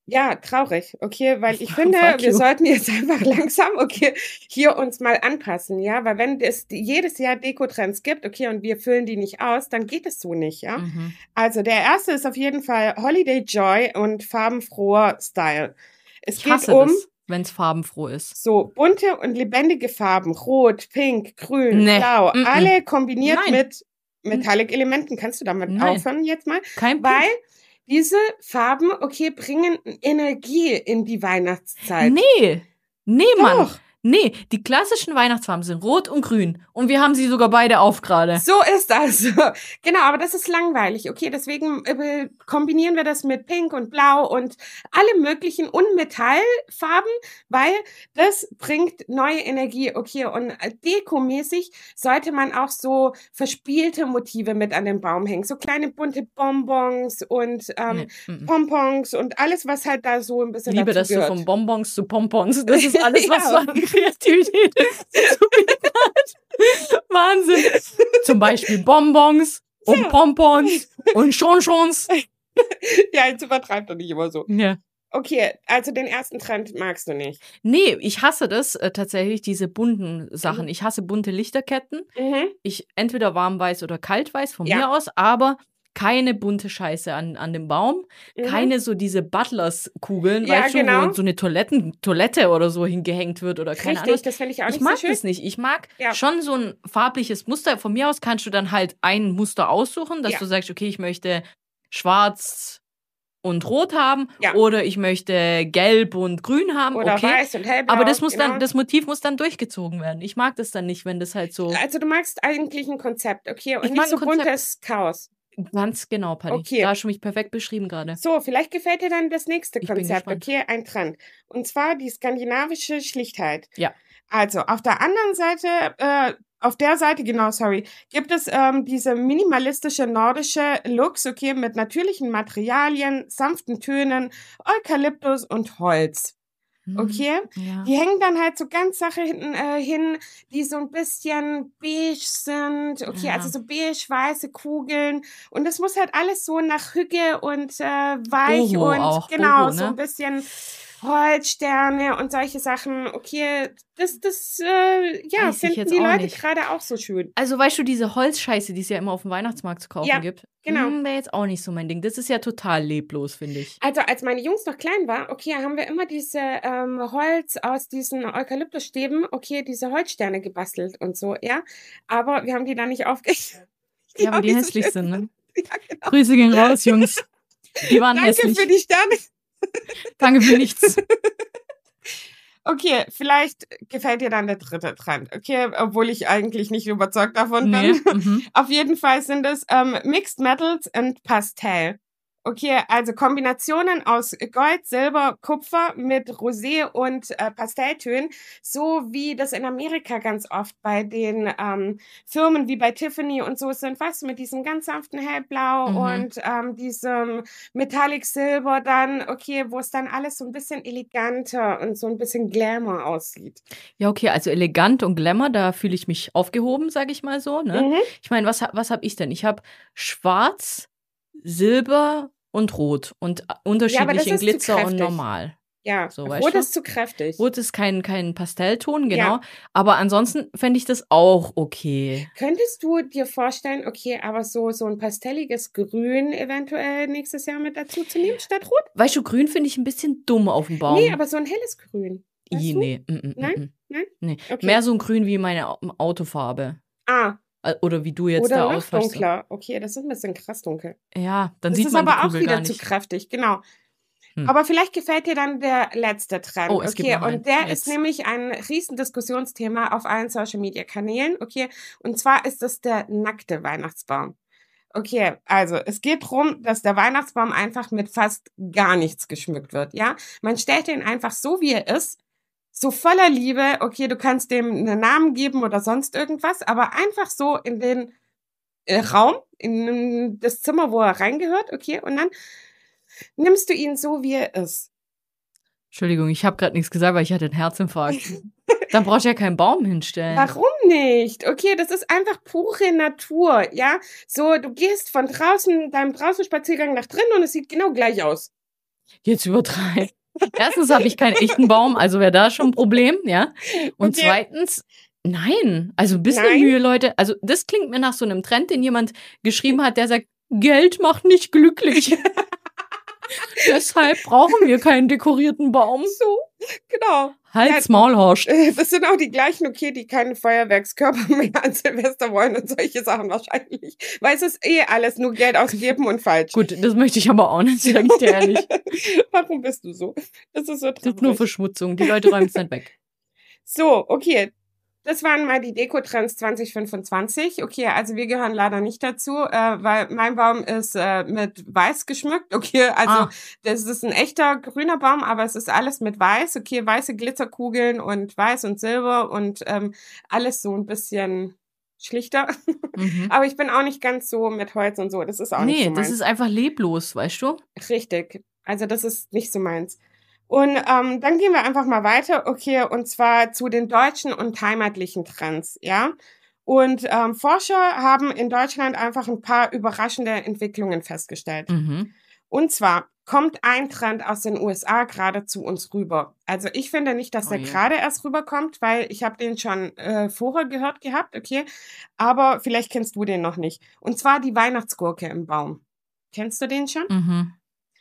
Ja, traurig, okay, weil ich finde, wir sollten jetzt einfach langsam, okay, hier uns mal anpassen, ja, weil wenn es jedes Jahr Dekotrends gibt, okay, und wir füllen die nicht aus, dann geht es so nicht, ja. Also der erste ist auf jeden Fall Holiday Joy und farbenfroher Style. Ich hasse das, wenn es farbenfroh ist. So bunte und lebendige Farben, rot, pink, grün, blau, alle kombiniert mit Metallic-Elementen. Kannst du damit aufhören jetzt mal? Kein Pink. Weil diese Farben, okay, bringen Energie in die Weihnachtszeit. Nee, Mann. Nee, die klassischen Weihnachtsfarben sind rot und grün. Und wir haben sie sogar beide auf gerade. So ist das. Genau, aber das ist langweilig. Okay, deswegen kombinieren wir das mit Pink und Blau und alle möglichen Unmetallfarben, weil das bringt neue Energie. Okay, und dekomäßig sollte man auch so verspielte Motive mit an den Baum hängen. So kleine bunte Bonbons und Pompons und alles, was halt da so ein bisschen dazu gehört. Ich liebe, dass du von Bonbons zu Pompons, das ist alles, was du an Kreativität zu bieten hat. Wahnsinn. Zum Beispiel Bonbons und Pompons und Chonchons. Ja, jetzt übertreibt doch nicht immer so. Ja. Okay, also den ersten Trend magst du nicht. Nee, ich hasse das tatsächlich, diese bunten Sachen. Ich hasse bunte Lichterketten. Ich entweder warmweiß oder kaltweiß von mir aus, aber keine bunte Scheiße an dem Baum. Keine so diese Butlers-Kugeln, weißt du, wo so eine Toilette oder so hingehängt wird oder keine Ahnung. Das finde ich auch nicht so schön. Ich mag das nicht. Ich mag schon so ein farbliches Muster. Von mir aus kannst du dann halt ein Muster aussuchen, dass du sagst, okay, ich möchte schwarz und rot haben oder ich möchte gelb und grün haben. Oder weiß und hellblau. Aber das Motiv muss dann durchgezogen werden. Ich mag das dann nicht, wenn das halt so... Also du magst eigentlich ein Konzept, okay? Und nicht so buntes Chaos. Ganz genau, Paddy. Okay. Da hast du mich perfekt beschrieben gerade. So, vielleicht gefällt dir dann das nächste Konzept, okay? Ein Trend. Und zwar die skandinavische Schlichtheit. Ja. Also, auf der anderen Seite, gibt es diese minimalistische nordische Looks, okay, mit natürlichen Materialien, sanften Tönen, Eukalyptus und Holz. Okay? Ja. Die hängen dann halt so ganz Sachen hin, die so ein bisschen beige sind. Okay, also so beige-weiße Kugeln. Und das muss halt alles so nach Hüge und weich Boho und auch. genau, Boho, ne? so ein bisschen Holzsterne und solche Sachen. Okay, das finden die Leute gerade auch so schön. Also weißt du, diese Holzscheiße, die es ja immer auf dem Weihnachtsmarkt zu kaufen gibt, genau. Wäre jetzt auch nicht so mein Ding. Das ist ja total leblos, finde ich. Also als meine Jungs noch klein waren, okay, haben wir immer diese Holz aus diesen Eukalyptusstäben, okay, diese Holzsterne gebastelt und so, ja. Aber wir haben die dann nicht aufgehängt. Ja, weil die hässlich sind, ne? Ja, genau. Grüße gehen raus, Jungs. Die waren hässlich. Danke für die Sterne. Danke für nichts. Okay, vielleicht gefällt dir dann der dritte Trend, okay, obwohl ich eigentlich nicht überzeugt davon bin. Auf jeden Fall sind es Mixed Metals und Pastell. Okay, also Kombinationen aus Gold, Silber, Kupfer mit Rosé und Pastelltönen, so wie das in Amerika ganz oft bei den Firmen wie bei Tiffany und so sind, weißt du, mit diesem ganz sanften Hellblau und diesem Metallic Silber dann, okay, wo es dann alles so ein bisschen eleganter und so ein bisschen Glamour aussieht. Ja, okay, also elegant und Glamour, da fühle ich mich aufgehoben, sage ich mal so, ne? Ich meine, was hab ich denn? Ich habe schwarz, Silber und Rot und unterschiedlich in Glitzer und normal. Ja, so, Rot ist zu kräftig. Rot ist kein Pastellton, genau. Ja. Aber ansonsten fände ich das auch okay. Könntest du dir vorstellen, okay, aber so ein pastelliges Grün eventuell nächstes Jahr mit dazu zu nehmen statt Rot? Weißt du, Grün finde ich ein bisschen dumm auf dem Baum. Nee, aber so ein helles Grün. Nee. Nein? Nee. Okay. Mehr so ein Grün wie meine Autofarbe. Oder wie du jetzt oder da noch auffährst. Dunkler. Okay, das ist ein bisschen krass dunkel. Ja, dann sieht man die Kugel gar nicht. Das ist aber auch wieder zu kräftig, genau. Aber vielleicht gefällt dir dann der letzte Trend. Oh, es gibt noch einen. Und der ist nämlich ein riesen Diskussionsthema auf allen Social-Media-Kanälen. Okay, und zwar ist das der nackte Weihnachtsbaum. Okay, also es geht darum, dass der Weihnachtsbaum einfach mit fast gar nichts geschmückt wird, ja? Man stellt ihn einfach so, wie er ist, so voller Liebe, okay, du kannst dem einen Namen geben oder sonst irgendwas, aber einfach so in den Raum, in das Zimmer, wo er reingehört, okay, und dann nimmst du ihn so, wie er ist. Entschuldigung, ich habe gerade nichts gesagt, weil ich hatte einen Herzinfarkt. Dann brauchst du ja keinen Baum hinstellen. Warum nicht? Okay, das ist einfach pure Natur, ja? So, du gehst von deinem Draußenspaziergang nach drinnen und es sieht genau gleich aus. Jetzt übertreiben. Erstens habe ich keinen echten Baum, also wäre da schon ein Problem, ja. Und zweitens, nein, also ein bisschen Mühe, Leute. Also das klingt mir nach so einem Trend, den jemand geschrieben hat, der sagt, Geld macht nicht glücklich. Deshalb brauchen wir keinen dekorierten Baum. So, genau. Halt's Maul, Horst. Das sind auch die gleichen, okay, die keine Feuerwerkskörper mehr an Silvester wollen und solche Sachen wahrscheinlich. Weil es ist alles nur Geld ausgeben und falsch. Gut, das möchte ich aber auch nicht, sage ich dir ehrlich. Warum bist du so? Das ist so traurig. Das ist nur Verschmutzung. Die Leute räumen es nicht weg. So, okay. Das waren mal die Deko-Trends 2025. Okay, also wir gehören leider nicht dazu, weil mein Baum ist mit Weiß geschmückt. Okay, also das ist ein echter grüner Baum, aber es ist alles mit Weiß. Okay, weiße Glitzerkugeln und Weiß und Silber und alles so ein bisschen schlichter. Mhm. Aber ich bin auch nicht ganz so mit Holz und so. Das ist auch nicht so meins. Nee, das ist einfach leblos, weißt du? Richtig. Also das ist nicht so meins. Und dann gehen wir einfach mal weiter, okay, und zwar zu den deutschen und heimatlichen Trends, ja. Und Forscher haben in Deutschland einfach ein paar überraschende Entwicklungen festgestellt. Mhm. Und zwar kommt ein Trend aus den USA gerade zu uns rüber. Also ich finde nicht, dass der gerade erst rüberkommt, weil ich habe den schon vorher gehört gehabt, okay. Aber vielleicht kennst du den noch nicht. Und zwar die Weihnachtsgurke im Baum. Kennst du den schon? Mhm.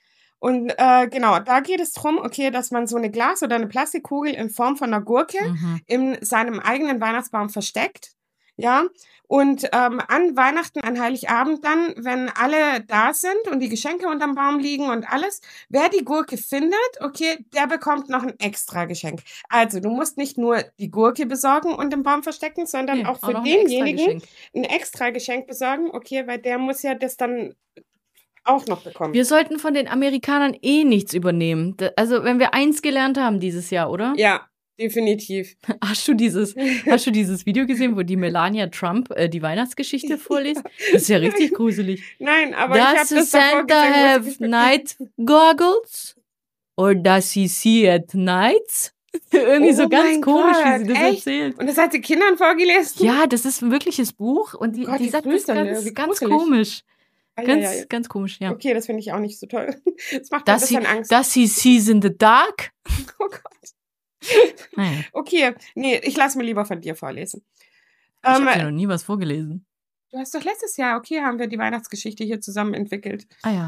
Und genau, da geht es drum, okay, dass man so eine Glas- oder eine Plastikkugel in Form von einer Gurke in seinem eigenen Weihnachtsbaum versteckt, ja. Und an Weihnachten, an Heiligabend dann, wenn alle da sind und die Geschenke unterm Baum liegen und alles, wer die Gurke findet, okay, der bekommt noch ein extra Geschenk. Also du musst nicht nur die Gurke besorgen und im Baum verstecken, sondern auch für denjenigen ein extra Geschenk besorgen, okay, weil der muss ja das dann auch noch bekommen. Wir sollten von den Amerikanern nichts übernehmen. Also wenn wir eins gelernt haben dieses Jahr, oder? Ja, definitiv. Hast du dieses Video gesehen, wo die Melania Trump die Weihnachtsgeschichte vorliest? Das ist ja richtig gruselig. Nein, aber ich habe das Santa have night goggles? Or does he see at nights? Irgendwie so ganz komisch, wie sie das erzählt. Und das hat sie Kindern vorgelesen? Ja, das ist ein wirkliches Buch und die sagt das ganz komisch. Ganz komisch, ja. Okay, das finde ich auch nicht so toll. Das macht mir ein bisschen Angst. Does he sees in the dark? Oh Gott. Naja. Okay, nee, ich lasse mir lieber von dir vorlesen. Ich habe dir noch nie was vorgelesen. Du hast doch letztes Jahr, okay, haben wir die Weihnachtsgeschichte hier zusammen entwickelt. Ah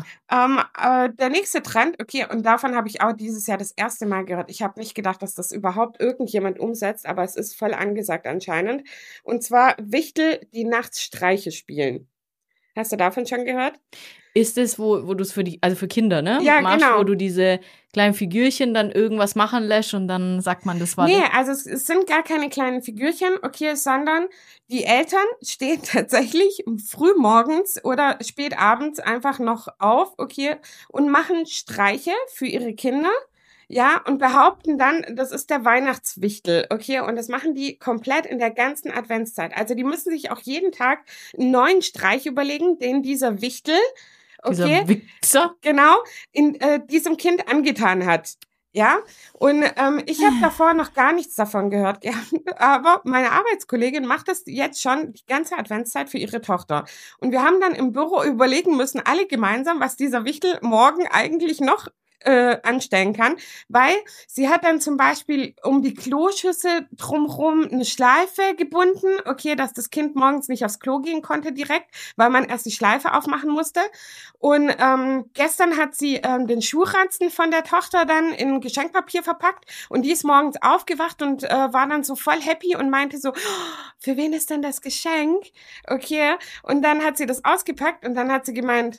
ja. Der nächste Trend, okay, und davon habe ich auch dieses Jahr das erste Mal gehört. Ich habe nicht gedacht, dass das überhaupt irgendjemand umsetzt, aber es ist voll angesagt anscheinend. Und zwar Wichtel, die nachts Streiche spielen. Hast du davon schon gehört? Ist es, wo du es für Kinder, ne? Ja, genau. Wo du diese kleinen Figürchen dann irgendwas machen lässt und dann sagt man, das war... Nee, also es sind gar keine kleinen Figürchen, okay, sondern die Eltern stehen tatsächlich frühmorgens oder spät abends einfach noch auf, okay, und machen Streiche für ihre Kinder. Ja, und behaupten dann, das ist der Weihnachtswichtel, okay? Und das machen die komplett in der ganzen Adventszeit. Also die müssen sich auch jeden Tag einen neuen Streich überlegen, den dieser Wichtel, okay, dieser Wichser, genau, in diesem Kind angetan hat. Ja, und ich habe davor noch gar nichts davon gehört, ja, aber meine Arbeitskollegin macht das jetzt schon die ganze Adventszeit für ihre Tochter. Und wir haben dann im Büro überlegen müssen, alle gemeinsam, was dieser Wichtel morgen eigentlich noch anstellen kann, weil sie hat dann zum Beispiel um die Kloschüssel drumherum eine Schleife gebunden, okay, dass das Kind morgens nicht aufs Klo gehen konnte direkt, weil man erst die Schleife aufmachen musste. Und gestern hat sie den Schuhranzen von der Tochter dann in Geschenkpapier verpackt und die ist morgens aufgewacht und war dann so voll happy und meinte so, oh, für wen ist denn das Geschenk? Okay, und dann hat sie das ausgepackt und dann hat sie gemeint,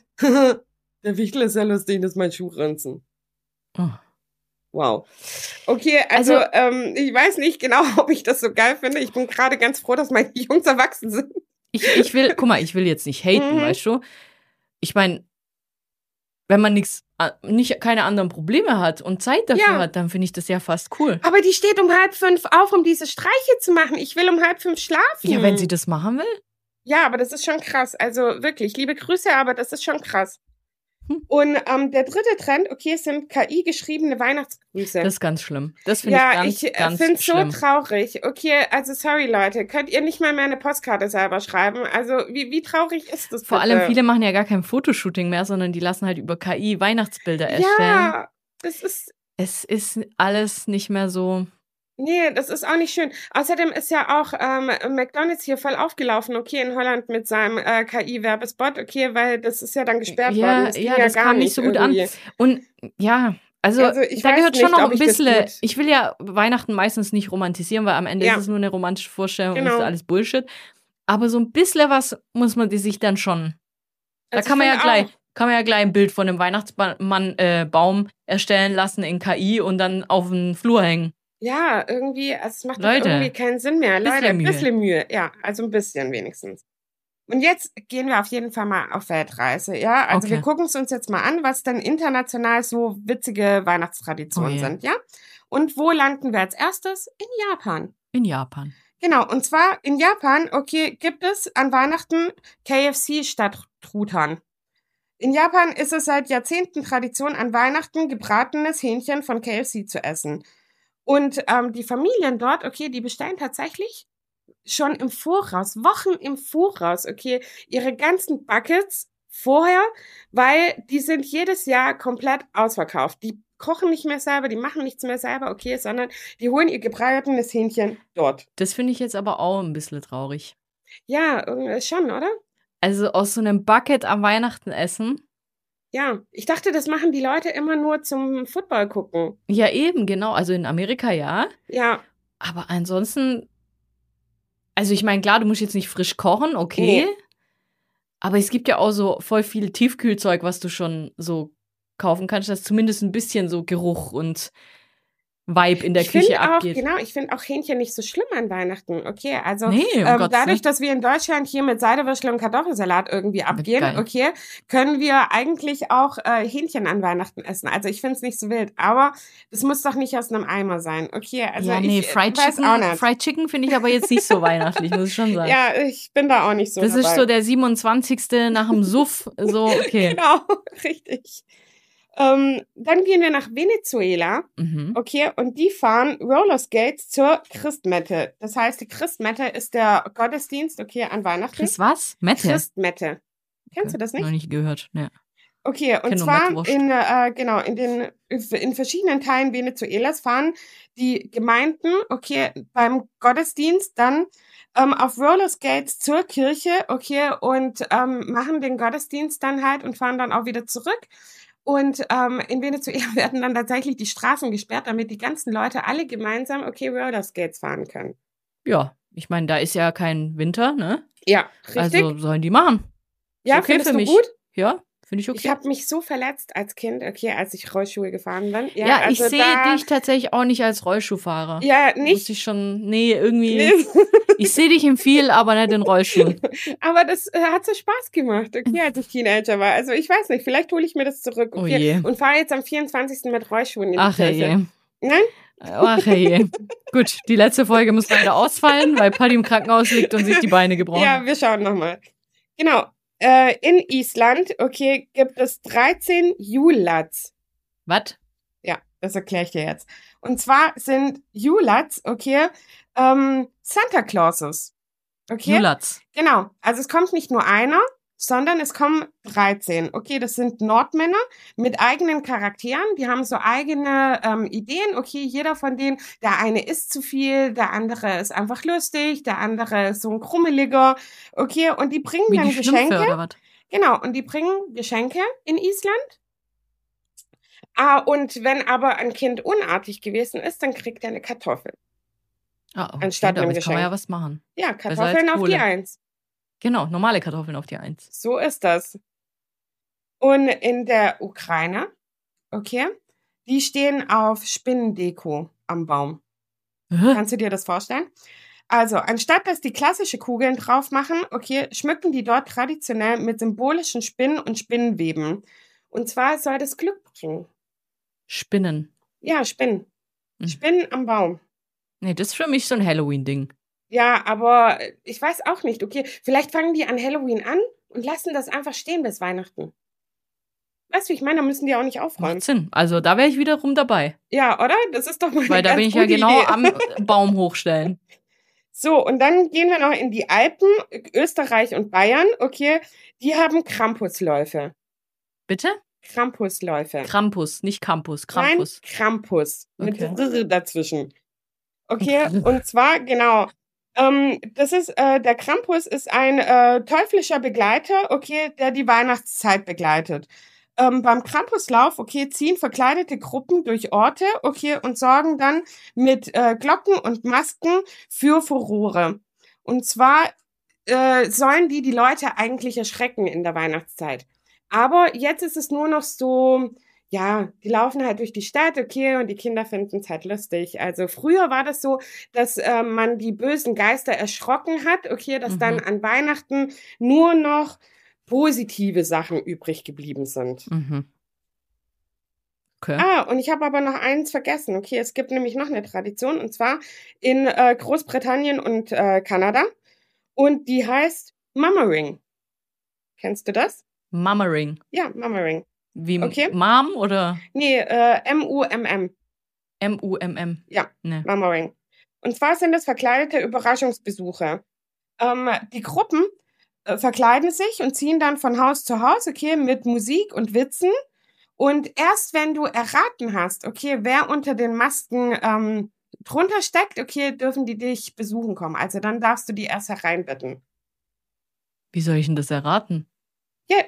der Wichtel ist ja lustig, das ist mein Schuhranzen. Oh. Wow. Okay, also ich weiß nicht genau, ob ich das so geil finde. Ich bin gerade ganz froh, dass meine Jungs erwachsen sind. Ich will jetzt nicht haten, weißt du? Ich meine, wenn man keine anderen Probleme hat und Zeit dafür hat, dann finde ich das ja fast cool. Aber die steht um 4:30 auf, um diese Streiche zu machen. Ich will um 4:30 schlafen. Ja, wenn sie das machen will? Ja, aber das ist schon krass. Also wirklich, liebe Grüße, aber das ist schon krass. Und der dritte Trend, okay, sind KI-geschriebene Weihnachtsgrüße. Das ist ganz schlimm. Das finde ich ganz schlimm. Ja, ich finde es so traurig. Okay, also sorry, Leute, könnt ihr nicht mal mehr eine Postkarte selber schreiben? Also wie traurig ist das Vor allem viele machen ja gar kein Fotoshooting mehr, sondern die lassen halt über KI Weihnachtsbilder erstellen. Es ist alles nicht mehr so. Nee, das ist auch nicht schön. Außerdem ist ja auch McDonald's hier voll aufgelaufen, okay, in Holland mit seinem KI-Werbespot, okay, weil das ist ja dann gesperrt worden. Das kam nicht so gut irgendwie an. Und ja, also da gehört schon noch ein bisschen, ich will ja Weihnachten meistens nicht romantisieren, weil am Ende ist es nur eine romantische Vorstellung und ist alles Bullshit. Aber so ein bisschen was muss man sich dann schon, da kann man ja gleich ein Bild von einem Weihnachtsbaum erstellen lassen in KI und dann auf den Flur hängen. Ja, irgendwie, es macht doch irgendwie keinen Sinn mehr. Leute, ein bisschen Mühe. Ja, also ein bisschen wenigstens. Und jetzt gehen wir auf jeden Fall mal auf Weltreise, ja? Also wir gucken es uns jetzt mal an, was denn international so witzige Weihnachtstraditionen sind, ja? Und wo landen wir als erstes? In Japan. In Japan. Genau, und zwar in Japan, gibt es an Weihnachten KFC statt Truthahn. In Japan ist es seit Jahrzehnten Tradition, an Weihnachten gebratenes Hähnchen von KFC zu essen. Und die Familien dort, die bestellen tatsächlich schon im Voraus, Wochen im Voraus, ihre ganzen Buckets vorher, weil die sind jedes Jahr komplett ausverkauft. Die kochen nicht mehr selber, die machen nichts mehr selber, sondern die holen ihr gebratenes Hähnchen dort. Das finde ich jetzt aber auch ein bisschen traurig. Ja, schon, oder? Also aus so einem Bucket am Weihnachten essen. Ja, ich dachte, das machen die Leute immer nur zum Football gucken. Ja, eben, genau. Also in Amerika ja. Ja. Aber ansonsten, also ich meine, klar, du musst jetzt nicht frisch kochen, okay. Nee. Aber es gibt ja auch so voll viel Tiefkühlzeug, was du schon so kaufen kannst, dass zumindest ein bisschen so Geruch und Vibe in der Küche abgeht. Genau, ich finde auch Hähnchen nicht so schlimm an Weihnachten, also dadurch, dass wir in Deutschland hier mit Seidewürstel und Kartoffelsalat irgendwie abgehen, können wir eigentlich auch Hähnchen an Weihnachten essen. Also ich finde es nicht so wild, aber das muss doch nicht aus einem Eimer sein, also ja, nee, Fried Chicken finde ich aber jetzt nicht so weihnachtlich, muss ich schon sagen. Ja, ich bin da auch nicht so Das dabei. Ist so der 27. nach dem Suff, so, okay. Genau, richtig. Dann gehen wir nach Venezuela, und die fahren Rollerskates zur Christmette. Das heißt, die Christmette ist der Gottesdienst, an Weihnachten. Christ was? Mette? Christmette. Kennst du das nicht? Noch nicht gehört, ja. Okay, und zwar in verschiedenen Teilen Venezuelas fahren die Gemeinden, beim Gottesdienst dann auf Rollerskates zur Kirche, und machen den Gottesdienst dann halt und fahren dann auch wieder zurück. Und in Venezuela werden dann tatsächlich die Straßen gesperrt, damit die ganzen Leute alle gemeinsam, Rollerskates fahren können. Ja, ich meine, da ist ja kein Winter, ne? Ja, richtig. Also sollen die machen. Ja, okay für mich. Gut? Ja, finde ich okay. Ich habe mich so verletzt als Kind, als ich Rollschuhe gefahren bin. Ja, also ich sehe dich tatsächlich auch nicht als Rollschuhfahrer. Ja, nicht? Muss ich schon, irgendwie, ich sehe dich im Viel, aber nicht in Rollschuhen. Aber das hat so Spaß gemacht, als ich Teenager war. Also ich weiß nicht, vielleicht hole ich mir das zurück, Oh je. Und fahre jetzt am 24. mit Rollschuhen in die Ach Kirche. Je. Nein? Ach je. Gut, die letzte Folge muss leider ausfallen, weil Paddy im Krankenhaus liegt und sich die Beine gebrochen hat. Ja, wir schauen nochmal. Genau. In Island, gibt es 13 Julats. Was? Ja, das erkläre ich dir jetzt. Und zwar sind Julats, Santa Clauses. Julats. Genau. Also es kommt nicht nur einer, sondern es kommen 13. Das sind Nordmänner mit eigenen Charakteren. Die haben so eigene Ideen. Jeder von denen, der eine isst zu viel, der andere ist einfach lustig, der andere ist so ein Krummeliger. Und die bringen Wie dann die Geschenke. Oder was? Genau, und die bringen Geschenke in Island. Und wenn aber ein Kind unartig gewesen ist, dann kriegt er eine Kartoffel. Okay, anstatt einem damit Geschenk. kann man ja was machen. Ja, Kartoffeln auf die 1. Genau, normale Kartoffeln auf die 1. So ist das. Und in der Ukraine, die stehen auf Spinnendeko am Baum. Kannst du dir das vorstellen? Also, anstatt dass die klassische Kugeln drauf machen, schmücken die dort traditionell mit symbolischen Spinnen und Spinnenweben. Und zwar soll das Glück bringen. Spinnen? Ja, Spinnen. Spinnen am Baum. Nee, das ist für mich so ein Halloween-Ding. Ja, aber ich weiß auch nicht, vielleicht fangen die an Halloween an und lassen das einfach stehen bis Weihnachten. Weißt du, ich meine, da müssen die auch nicht aufräumen. Macht Sinn. Also da wäre ich wiederum dabei. Ja, oder? Das ist doch mal Weil da bin ich ja genau Idee. am Baum hochstellen. So, und dann gehen wir noch in die Alpen, Österreich und Bayern, die haben Krampusläufe. Bitte? Krampusläufe. Krampus, nicht Campus, Krampus. Nein, Krampus. Okay. Mit R dazwischen. Okay, und zwar, genau. Das ist, der Krampus ist ein teuflischer Begleiter, okay, der die Weihnachtszeit begleitet. Beim Krampuslauf, okay, ziehen verkleidete Gruppen durch Orte, okay, und sorgen dann mit Glocken und Masken für Furore. Und zwar sollen die Leute eigentlich erschrecken in der Weihnachtszeit. Aber jetzt ist es nur noch so, ja, die laufen halt durch die Stadt, okay, und die Kinder finden es halt lustig. Also früher war das so, dass man die bösen Geister erschrocken hat, okay, dass dann an Weihnachten nur noch positive Sachen übrig geblieben sind. Okay. Und ich habe aber noch eins vergessen. Okay, es gibt nämlich noch eine Tradition, und zwar in Großbritannien und Kanada. Und die heißt Mummering. Kennst du das? Mummering? Ja, Mummering. Wie Mom oder? Nee, M-U-M-M. M-U-M-M? Ja, nee. Mummering. Und zwar sind das verkleidete Überraschungsbesuche. Die Gruppen verkleiden sich und ziehen dann von Haus zu Haus, okay, mit Musik und Witzen. Und erst wenn du erraten hast, okay, wer unter den Masken drunter steckt, okay, dürfen die dich besuchen kommen. Also dann darfst du die erst hereinbitten. Wie soll ich denn das erraten? Ja,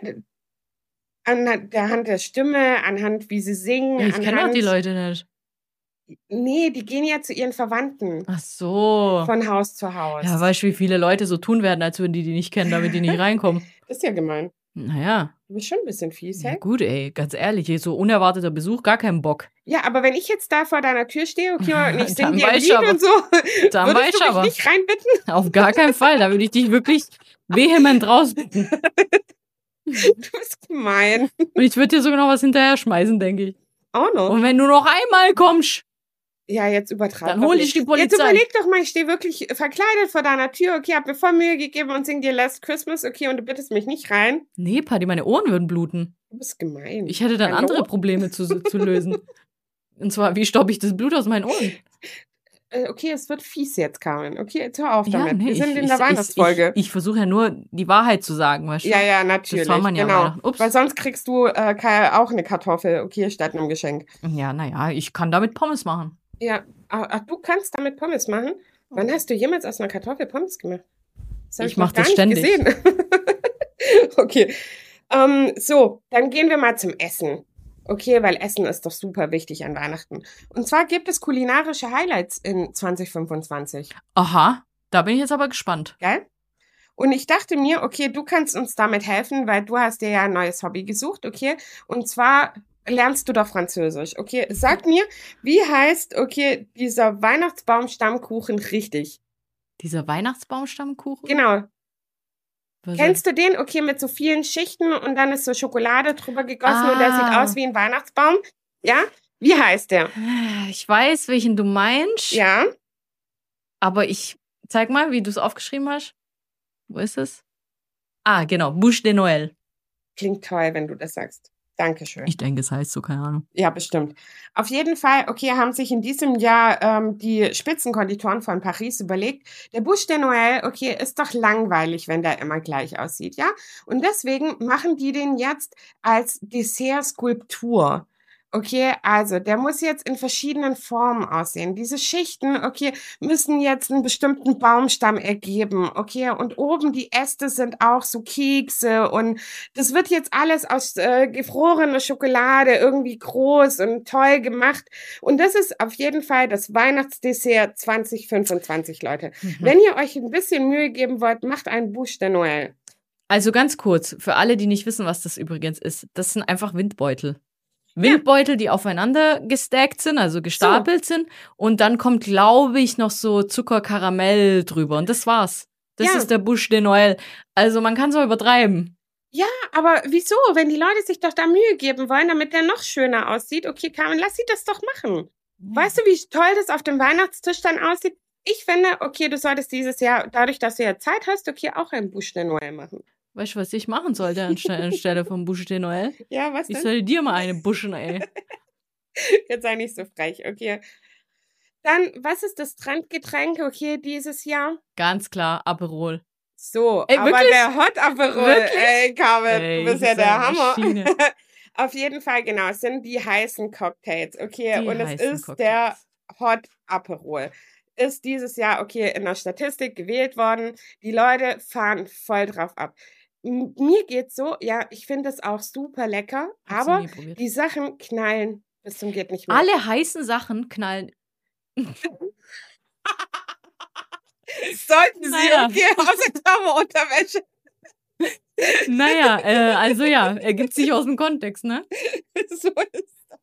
anhand der Stimme, anhand wie sie singen. Ja, ich kenne auch die Leute nicht. Nee, die gehen ja zu ihren Verwandten. Ach so. Von Haus zu Haus. Ja, weißt du, wie viele Leute so tun werden, als würden die nicht kennen, damit die nicht reinkommen. Das ist ja gemein. Naja. Du bist schon ein bisschen fies, hä? Ja gut, ey, ganz ehrlich, so unerwarteter Besuch, gar keinen Bock. Ja, aber wenn ich jetzt da vor deiner Tür stehe, okay, und ich singe dir ein Lied und so, dann würdest du mich nicht reinbitten? Auf gar keinen Fall, da würde ich dich wirklich vehement rausbitten. Du bist gemein. Und ich würde dir sogar noch was hinterher schmeißen, denke ich. Auch noch? Und wenn du noch einmal kommst, ja, jetzt übertreib. Dann hol ich die Polizei. Jetzt überleg doch mal, ich stehe wirklich verkleidet vor deiner Tür, okay, hab mir voll Mühe gegeben und sing dir Last Christmas, okay, und du bittest mich nicht rein. Nee, Patti, meine Ohren würden bluten. Du bist gemein. Ich hätte dann andere Probleme zu lösen. Und zwar, wie stoppe ich das Blut aus meinen Ohren? Okay, es wird fies jetzt, Carmen. Okay, jetzt hör auf damit. Ja, nee, wir sind in der Weihnachtsfolge. Ich versuche ja nur, die Wahrheit zu sagen, weißt du? Ja, natürlich. Das soll man ja genau. Weil sonst kriegst du auch eine Kartoffel, okay, statt einem Geschenk. Ja, naja, ich kann damit Pommes machen. Ja, ach, du kannst damit Pommes machen? Wann hast du jemals aus einer Kartoffel Pommes gemacht? Ich mache das ständig. Gesehen. Okay. So, dann gehen wir mal zum Essen. Okay, weil Essen ist doch super wichtig an Weihnachten. Und zwar gibt es kulinarische Highlights in 2025. Aha, da bin ich jetzt aber gespannt. Geil? Und ich dachte mir, okay, du kannst uns damit helfen, weil du hast dir ja ein neues Hobby gesucht, okay? Und zwar lernst du doch Französisch, okay? Sag mir, wie heißt, okay, dieser Weihnachtsbaumstammkuchen richtig? Dieser Weihnachtsbaumstammkuchen? Genau. Kennst du den? Okay, mit so vielen Schichten und dann ist so Schokolade drüber gegossen und der sieht aus wie ein Weihnachtsbaum. Ja? Wie heißt der? Ich weiß, welchen du meinst. Ja. Aber zeig mal, wie du es aufgeschrieben hast. Wo ist es? Ah, genau, Bûche de Noël. Klingt toll, wenn du das sagst. Dankeschön. Ich denke, es heißt so, keine Ahnung. Ja, bestimmt. Auf jeden Fall, okay, haben sich in diesem Jahr die Spitzenkonditoren von Paris überlegt, der Bûche de Noël, okay, ist doch langweilig, wenn der immer gleich aussieht, ja? Und deswegen machen die den jetzt als Dessert-Skulptur. Okay, also der muss jetzt in verschiedenen Formen aussehen. Diese Schichten, okay, müssen jetzt einen bestimmten Baumstamm ergeben, okay, und oben die Äste sind auch so Kekse und das wird jetzt alles aus gefrorener Schokolade irgendwie groß und toll gemacht und das ist auf jeden Fall das Weihnachtsdessert 2025, Leute. Wenn ihr euch ein bisschen Mühe geben wollt, macht einen Bûche de Noël. Also ganz kurz, für alle, die nicht wissen, was das übrigens ist, das sind einfach Windbeutel. Windbeutel, die aufeinander gestackt sind, also gestapelt sind. Und dann kommt, glaube ich, noch so Zuckerkaramell drüber. Und das war's. Das ist der Bûche de Noël. Also man kann es auch übertreiben. Ja, aber wieso? Wenn die Leute sich doch da Mühe geben wollen, damit der noch schöner aussieht. Okay, Carmen, lass sie das doch machen. Weißt du, wie toll das auf dem Weihnachtstisch dann aussieht? Ich finde, okay, du solltest dieses Jahr, dadurch, dass du ja Zeit hast, okay, auch ein Bûche de Noël machen. Weißt du, was ich machen sollte anstelle vom Bûche de Noël? Ja, was denn? Ich soll dir mal eine buschen, ey. Jetzt sei nicht so frech, okay. Dann, was ist das Trendgetränk, okay, dieses Jahr? Ganz klar, Aperol. So, ey, aber wirklich? Der Hot Aperol, ey, Carmen, du bist ja der Hammer. Auf jeden Fall, genau, es sind die heißen Cocktails, okay, und es ist Cocktails. Der Hot Aperol. Ist dieses Jahr, okay, in der Statistik gewählt worden. Die Leute fahren voll drauf ab. Mir geht's so, ja, ich finde es auch super lecker, aber die Sachen knallen bis zum geht nicht mehr. Alle heißen Sachen knallen. Sollten sie, okay, außer Thermounterwäsche. Naja, also ja, ergibt sich aus dem Kontext, ne? So ist das.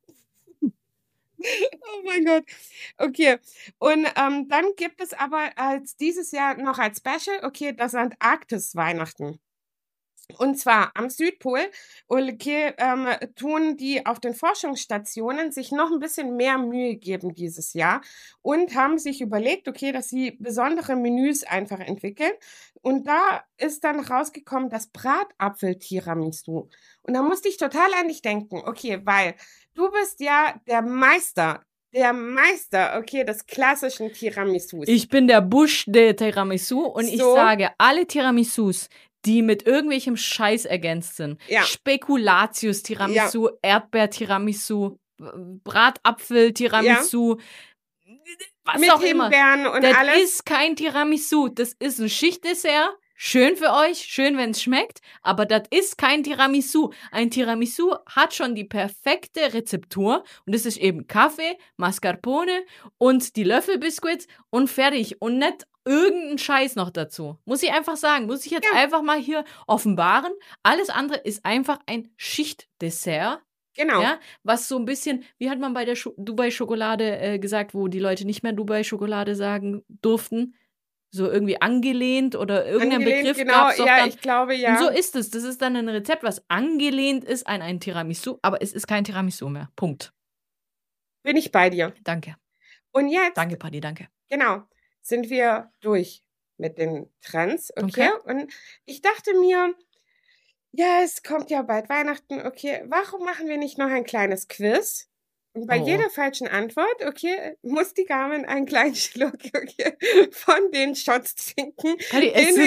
Oh mein Gott. Okay, und dann gibt es aber als dieses Jahr noch als Special, okay, das Antarktis-Weihnachten. Und zwar am Südpol, okay, tun die auf den Forschungsstationen sich noch ein bisschen mehr Mühe geben dieses Jahr und haben sich überlegt, okay, dass sie besondere Menüs einfach entwickeln. Und da ist dann rausgekommen das Bratapfel-Tiramisu. Und da musste ich total an dich denken, okay, weil du bist ja der Meister, okay, des klassischen Tiramisus. Ich bin der Busch der Tiramisu und ich sage, alle Tiramisus, die mit irgendwelchem Scheiß ergänzt sind. Ja. Spekulatius-Tiramisu, Erdbeer-Tiramisu, Bratapfel-Tiramisu, was mit auch immer. Und das alles. Ist kein Tiramisu. Das ist ein Schichtdessert. Schön für euch, schön, wenn es schmeckt, aber das ist kein Tiramisu. Ein Tiramisu hat schon die perfekte Rezeptur und das ist eben Kaffee, Mascarpone und die Löffelbiscuits und fertig und nicht irgendein Scheiß noch dazu. Muss ich einfach sagen, muss ich jetzt einfach mal hier offenbaren. Alles andere ist einfach ein Schichtdessert. Genau. Ja, was so ein bisschen, wie hat man bei der Dubai-Schokolade gesagt, wo die Leute nicht mehr Dubai-Schokolade sagen durften? So irgendwie angelehnt oder irgendein Begriff gab's doch dann. Ich glaube, ja. Und so ist es. Das ist dann ein Rezept, was angelehnt ist an ein Tiramisu, aber es ist kein Tiramisu mehr. Punkt. Bin ich bei dir. Danke. Und jetzt? Danke, Paddy, danke. Genau. Sind wir durch mit den Trends, okay? Und ich dachte mir, ja, es kommt ja bald Weihnachten, okay, warum machen wir nicht noch ein kleines Quiz? Und bei jeder falschen Antwort, okay, muss die Carmen einen kleinen Schluck, okay, von den Shots trinken. Paddy, es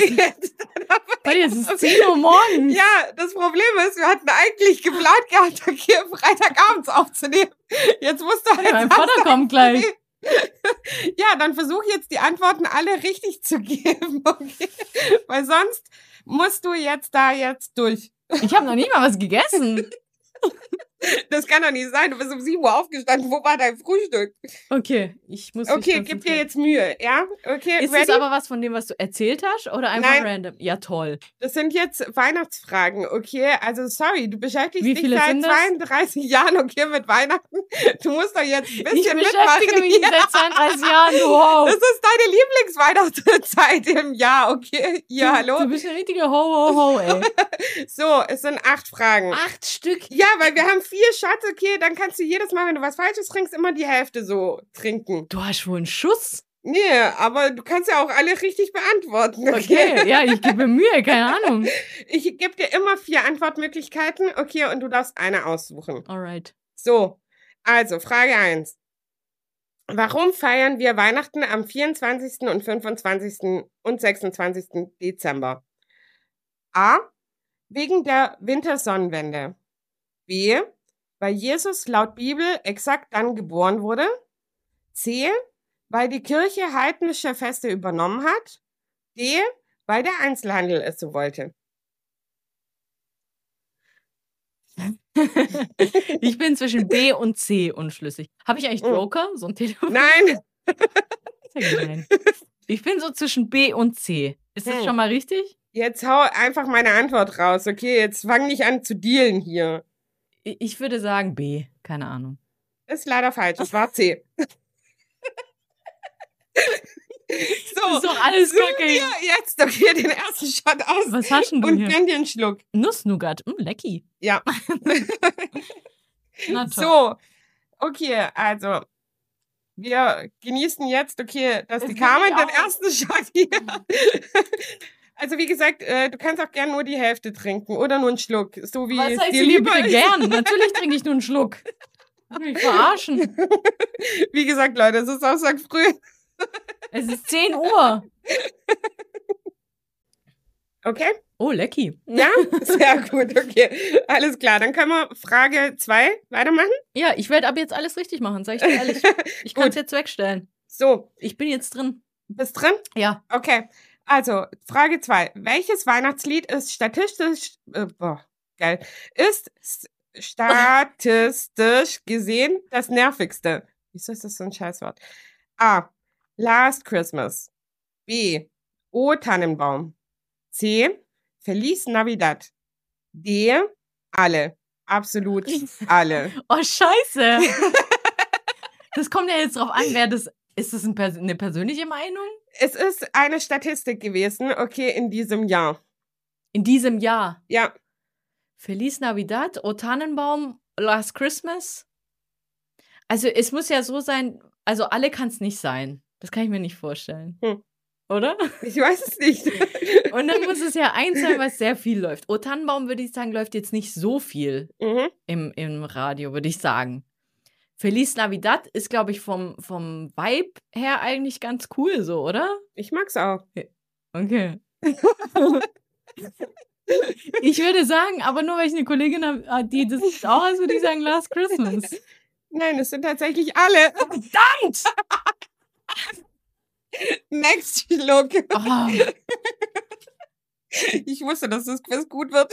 ist 10 Uhr morgens. Ja, das Problem ist, wir hatten eigentlich geplant gehabt, okay, Freitagabends aufzunehmen. Jetzt musst du halt mein Vater kommt gleich. Ja, dann versuch jetzt die Antworten alle richtig zu geben, okay? Weil sonst musst du jetzt durch. Ich habe noch nicht mal was gegessen. Das kann doch nicht sein. Du bist um 7 Uhr aufgestanden. Wo war dein Frühstück? Okay, ich muss Okay, gib dir jetzt Mühe, ja? Okay, ist das aber was von dem, was du erzählt hast oder einfach random? Ja, toll. Das sind jetzt Weihnachtsfragen, okay? Also, sorry, du beschäftigst dich seit 32 Jahren, okay, mit Weihnachten. Du musst doch jetzt ein bisschen mitmachen. Ich beschäftige mich seit 32 Jahren, wow. Das ist deine Lieblingsweihnachtszeit im Jahr, okay? Ja, hallo? Du bist eine richtige Ho, ey. So, es sind 8 Fragen. 8 Stück? Ja, weil wir haben 4 Shots, okay? Dann kannst du jedes Mal, wenn du was Falsches trinkst, immer die Hälfte so trinken. Du hast wohl einen Schuss? Nee, aber du kannst ja auch alle richtig beantworten. Okay, ja, ich gebe mir Mühe, keine Ahnung. Ich gebe dir immer 4 Antwortmöglichkeiten, okay, und du darfst eine aussuchen. Alright. So, also Frage 1. Warum feiern wir Weihnachten am 24. und 25. und 26. Dezember? A. Wegen der Wintersonnenwende. B. Weil Jesus laut Bibel exakt dann geboren wurde. C. Weil die Kirche heidnische Feste übernommen hat. D. Weil der Einzelhandel es so wollte. Ich bin zwischen B und C unschlüssig. Habe ich eigentlich Joker? So ein Telefon? Nein. Ich bin so zwischen B und C. Ist das schon mal richtig? Jetzt hau einfach meine Antwort raus, okay? Jetzt fang nicht an zu dealen hier. Ich würde sagen B. Keine Ahnung. Ist leider falsch. Es war C. So, das ist doch alles kacke. Jetzt okay, den ersten Shot aus. Was hast denn du und hier? Und gönn dir einen Schluck. Nussnougat. Lecky. Ja. Na toll. So, okay, also wir genießen jetzt, okay, dass die Carmen den ersten Shot hier. Also wie gesagt, du kannst auch gern nur die Hälfte trinken oder nur einen Schluck. So wie was heißt dir lieber gern? Natürlich trinke ich nur einen Schluck. Will mich verarschen. Wie gesagt, Leute, es ist Samstag früh. Es ist 10 Uhr. Okay? Oh, lecky. Ja, sehr gut, okay. Alles klar, dann können wir Frage 2 weitermachen. Ja, ich werde ab jetzt alles richtig machen, sag ich dir ehrlich. Ich kann es jetzt wegstellen. So. Ich bin jetzt drin. Bist drin? Ja. Okay, also Frage 2. Welches Weihnachtslied ist statistisch gesehen das nervigste? Wieso ist das so ein Scheißwort? A. Last Christmas. B. O Tannenbaum. C. Feliz Navidad. D. Alle. Absolut alle. Oh, scheiße. Das kommt ja jetzt drauf an, wer das... Ist das eine persönliche Meinung? Es ist eine Statistik gewesen, okay, in diesem Jahr. In diesem Jahr? Ja. Feliz Navidad, O Tannenbaum, Last Christmas. Also es muss ja so sein, also alle kann es nicht sein. Das kann ich mir nicht vorstellen. Oder? Ich weiß es nicht. Und dann muss es ja eins sein, was sehr viel läuft. O Tannenbaum, würde ich sagen, läuft jetzt nicht so viel im Radio, würde ich sagen. Feliz Navidad ist, glaube ich, vom Vibe her eigentlich ganz cool so, oder? Ich mag's auch. Okay. Ich würde sagen, aber nur weil ich eine Kollegin habe, die das auch heißt, würde ich sagen Last Christmas. Nein, es sind tatsächlich alle. Verdammt! Next Schluck. Oh. Ich wusste, dass das Quiz gut wird.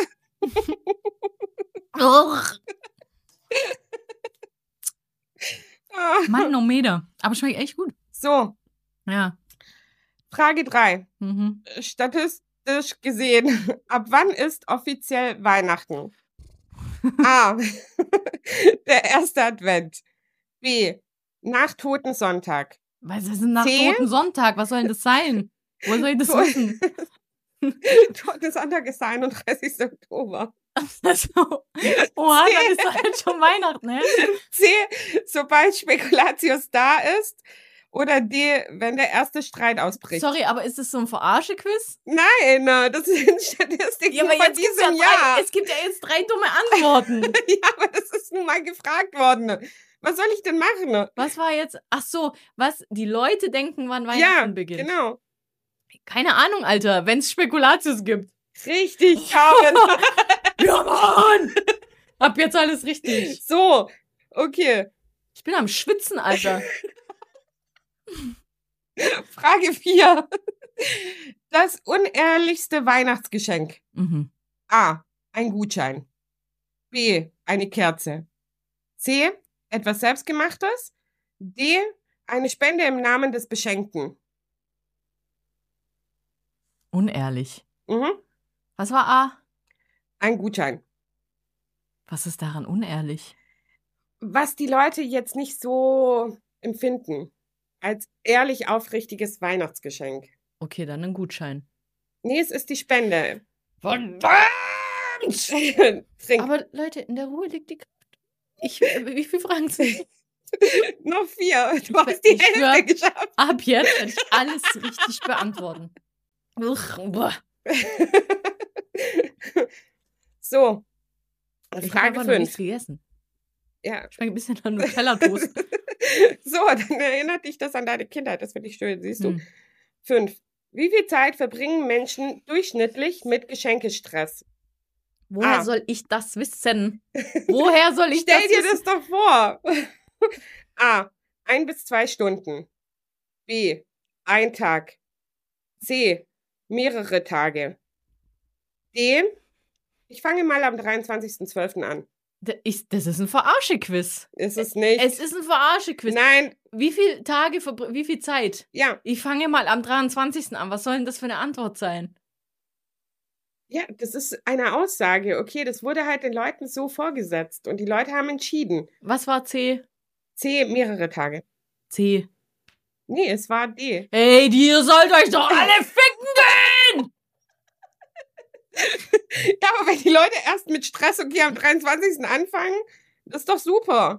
Manometer. Aber schmeckt echt gut. So. Ja. Frage 3. Statistisch gesehen, ab wann ist offiziell Weihnachten? A. Der erste Advent. B. Nach Totensonntag. Was ist denn nach Totensonntag? Was soll denn das sein? Wo soll ich das wissen? Totensonntag ist der 31. Oktober. Also, oha, dann ist doch jetzt schon Weihnachten, ne? C. Sobald Spekulatius da ist. Oder D. Wenn der erste Streit ausbricht. Sorry, aber ist das so ein Verarsche-Quiz? Nein, das sind Statistiken von diesem Jahr. Es gibt ja jetzt 3 dumme Antworten. Ja, aber das ist nun mal gefragt worden. Was soll ich denn machen? Was war jetzt? Ach so, was die Leute denken, wann Weihnachten beginnt. Ja, genau. Keine Ahnung, Alter, wenn es Spekulatius gibt. Richtig, Karin. Ja, Mann! Ab jetzt alles richtig. So, okay. Ich bin am Schwitzen, Alter. Frage 4. Das unehrlichste Weihnachtsgeschenk. A. Ein Gutschein. B. Eine Kerze. C. Etwas Selbstgemachtes. D. Eine Spende im Namen des Beschenkten. Unehrlich. Was war A? Ein Gutschein. Was ist daran unehrlich? Was die Leute jetzt nicht so empfinden als ehrlich aufrichtiges Weihnachtsgeschenk. Okay, dann ein Gutschein. Nee, es ist die Spende. Verdammt! Trink. Aber Leute, in der Ruhe liegt die Kraft. Wie viele Fragen sind? Noch 4. Du hast die Hälfte geschafft. Ab jetzt werde ich alles richtig beantworten. So. Ich Frage 5. Nichts gegessen. Ja. Schmeckt ein bisschen an Nutella-Toast. So, dann erinnert dich das an deine Kindheit. Das finde ich schön, siehst du. 5. Wie viel Zeit verbringen Menschen durchschnittlich mit Geschenkestress? Woher soll ich das wissen? Woher soll ich das wissen? Stell dir das doch vor. A. 1 bis 2 Stunden. B. 1 Tag. C. Mehrere Tage. D. Ich fange mal am 23.12. an. Das ist ein Verarsche-Quiz. Ist es nicht? Es ist ein Verarsche-Quiz. Nein. Wie viele Tage, wie viel Zeit? Ja. Ich fange mal am 23. an. Was soll denn das für eine Antwort sein? Ja, das ist eine Aussage. Okay, das wurde halt den Leuten so vorgesetzt. Und die Leute haben entschieden. Was war C? C, mehrere Tage. C. Nee, es war D. Ey, ihr sollt euch doch alle ficken gehen! Ja, aber wenn die Leute erst mit Stress, okay, am 23. anfangen, das ist doch super.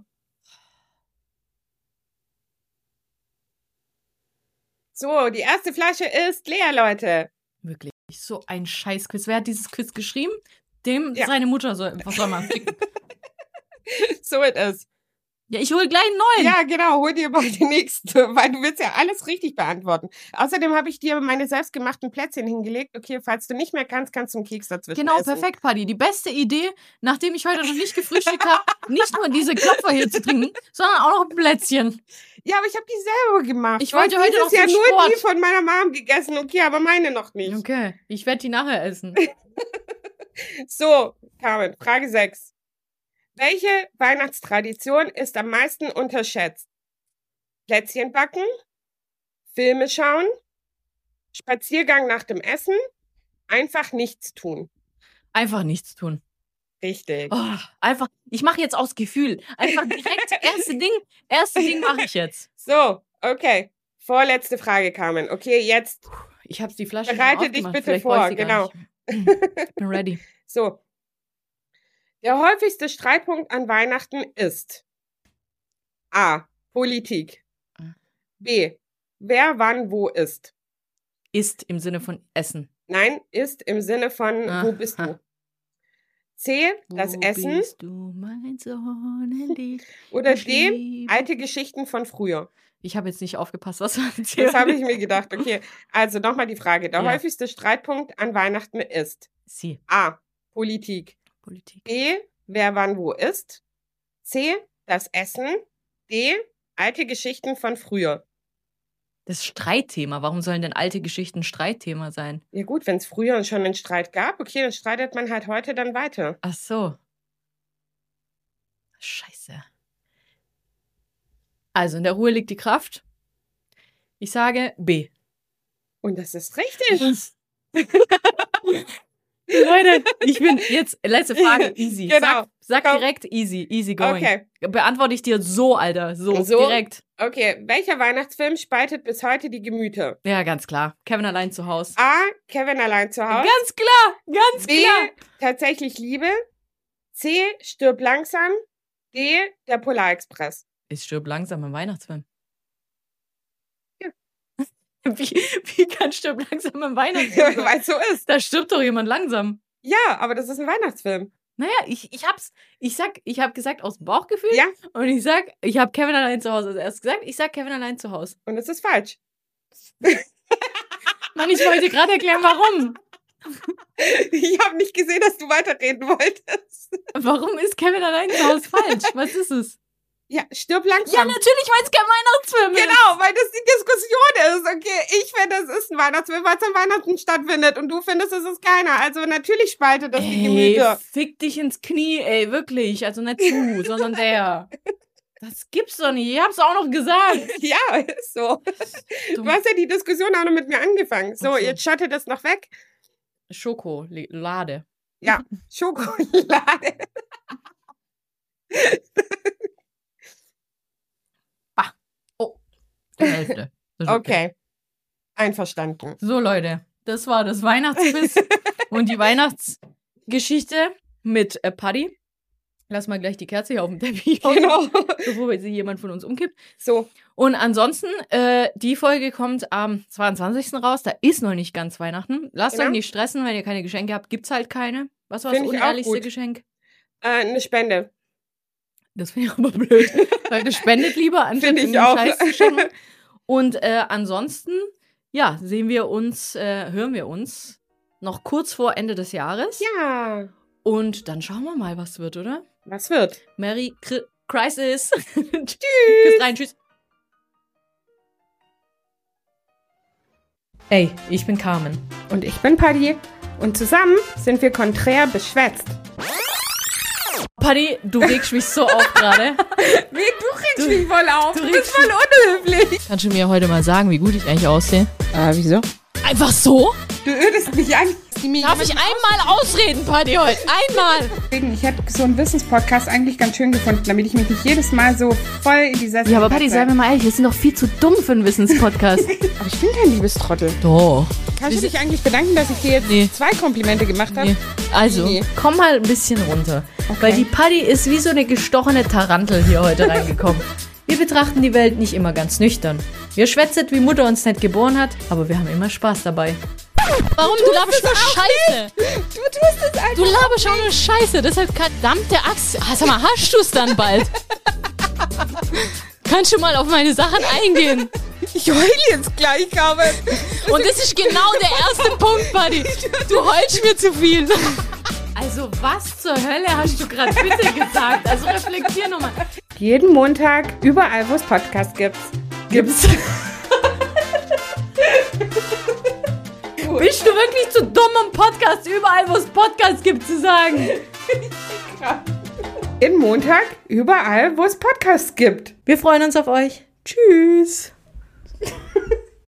So, die erste Flasche ist leer, Leute. Wirklich, so ein Scheißquiz. Wer hat dieses Quiz geschrieben? Seine Mutter soll, was soll man ficken? So it is. Ja, ich hole gleich einen neuen. Ja, genau, hol dir mal den nächsten, weil du willst ja alles richtig beantworten. Außerdem habe ich dir meine selbstgemachten Plätzchen hingelegt. Okay, falls du nicht mehr kannst, kannst du einen Keks dazwischen Genau, essen. Perfekt, Paddy. Die beste Idee, nachdem ich heute noch nicht gefrühstückt habe, nicht nur diese Klopfer hier zu trinken, sondern auch noch Plätzchen. Ja, aber ich habe die selber gemacht. Ich wollte heute noch ja zum nur Sport. Die von meiner Mom gegessen. Okay, aber meine noch nicht. Okay, ich werde die nachher essen. So, Carmen, Frage 6. Welche Weihnachtstradition ist am meisten unterschätzt? Plätzchen backen, Filme schauen, Spaziergang nach dem Essen, einfach nichts tun. Einfach nichts tun. Richtig. Oh, einfach, ich mache jetzt aus Gefühl. Einfach direkt, erste Ding mache ich jetzt. So, okay. Vorletzte Frage, Carmen. Okay, jetzt. Ich habe die Flasche Bereite dich bitte Vielleicht vor, genau. Ich bin ready. So. Der häufigste Streitpunkt an Weihnachten ist A. Politik. B. Wer wann wo isst. Isst im Sinne von Essen. Nein, isst im Sinne von wo bist du. C. Das wo Essen. Bist du, mein Sonnenlicht? Oder D. Alte Geschichten von früher. Ich habe jetzt nicht aufgepasst, was du erzählst. Das habe ich mir gedacht. Okay, also nochmal die Frage. Der häufigste Streitpunkt an Weihnachten ist C. A. Politik. B. Wer wann wo isst. C. Das Essen. D. Alte Geschichten von früher. Das Streitthema. Warum sollen denn alte Geschichten Streitthema sein? Ja gut, wenn es früher schon einen Streit gab, okay, dann streitet man halt heute dann weiter. Ach so. Scheiße. Also in der Ruhe liegt die Kraft. Ich sage B. Und das ist richtig. Leute, ich bin jetzt, letzte Frage, easy. Genau. Sag direkt easy going. Okay. Beantworte ich dir so, Alter, so direkt. Okay, welcher Weihnachtsfilm spaltet bis heute die Gemüter? Ja, ganz klar. Kevin allein zu Hause. A. Kevin allein zu Hause. Ganz klar, ganz B. klar. Tatsächlich Liebe. C. Stirb langsam. D. Der Polarexpress. Ist Stirb langsam ein Weihnachtsfilm? Ja. Wie kann Stirb langsam ein Weihnachtsfilm sein? Weil es so ist. Da stirbt doch jemand langsam. Ja, aber das ist ein Weihnachtsfilm. Naja, ich habe gesagt aus dem Bauchgefühl. Ja. Und ich habe Kevin allein zu Hause als erstes gesagt. Ich sag Kevin allein zu Hause. Und das ist falsch. Mann, ich wollte gerade erklären, warum. Ich habe nicht gesehen, dass du weiterreden wolltest. Warum ist Kevin allein zu Hause falsch? Was ist es? Ja, stirb langsam. Ja, natürlich, weil es kein Weihnachtsfilm ist. Genau, weil das die Diskussion ist. Okay, ich finde, es ist ein Weihnachtsfilm, weil es an Weihnachten stattfindet. Und du findest, es ist keiner. Also natürlich spaltet das die Gemüter. Fick dich ins Knie, ey, wirklich. Also nicht du, sondern der. Das gibt's doch nicht. Ich hab's auch noch gesagt. Ja, ist so. Du hast ja die Diskussion auch noch mit mir angefangen. So, jetzt schotte das noch weg. Schokolade. Ja, Schokolade. Die Hälfte. Okay. Einverstanden. So, Leute, das war das Weihnachtsquiz und die Weihnachtsgeschichte mit Paddy. Lass mal gleich die Kerze hier auf dem Teppich. Genau. Bevor sie jemand von uns umkippt. So. Und ansonsten, die Folge kommt am 22. raus. Da ist noch nicht ganz Weihnachten. Lasst euch nicht stressen, wenn ihr keine Geschenke habt. Gibt's halt keine. Was war das unehrlichste Geschenk? Eine Spende. Das finde ich aber blöd. Leute, spendet lieber, anstatt in den Scheiß zu schenken. Und ansonsten, ja, hören wir uns noch kurz vor Ende des Jahres. Ja. Und dann schauen wir mal, was wird, oder? Was wird? Merry Crisis. Tschüss. Bis rein, tschüss. Hey, ich bin Carmen. Und ich bin Paddy. Und zusammen sind wir konträr beschwätzt. Paddy, du regst mich so auf gerade. Du regst mich voll auf. Du bist voll unhöflich. Kannst du mir heute mal sagen, wie gut ich eigentlich aussehe? Wieso? Einfach so? Du ödest mich an. Darf ich einmal ausreden, Paddy, heute? Einmal! Ich hätte so einen Wissenspodcast eigentlich ganz schön gefunden, damit ich mich nicht jedes Mal so voll in die Sessel. Ja, aber Paddy, sei mir mal ehrlich, wir sind doch viel zu dumm für einen Wissenspodcast. Aber ich bin kein Liebestrottel. Doch. Kannst du dich eigentlich bedanken, dass ich dir jetzt 2 Komplimente gemacht habe? Nee. Also, komm mal ein bisschen runter. Okay. Weil die Paddy ist wie so eine gestochene Tarantel hier heute reingekommen. Wir betrachten die Welt nicht immer ganz nüchtern. Wir schwätzen, wie Mutter uns nicht geboren hat, aber wir haben immer Spaß dabei. Warum? Du laberst nur Scheiße. Du tust es einfach. Du laberst auch nur Scheiße. Deshalb verdammte Axt. Sag mal, hast du es dann bald? kannst du mal auf meine Sachen eingehen. Ich heule jetzt gleich, Carmen. Und das ist genau der erste Punkt, Buddy. Du heulst mir zu viel. Also was zur Hölle hast du gerade bitte gesagt? Also reflektier nochmal. Jeden Montag, überall, wo es Podcasts gibt. Bist du wirklich zu dumm, um Podcast überall, wo es Podcasts gibt, zu sagen? Jeden Montag, überall, wo es Podcasts gibt. Wir freuen uns auf euch. Tschüss.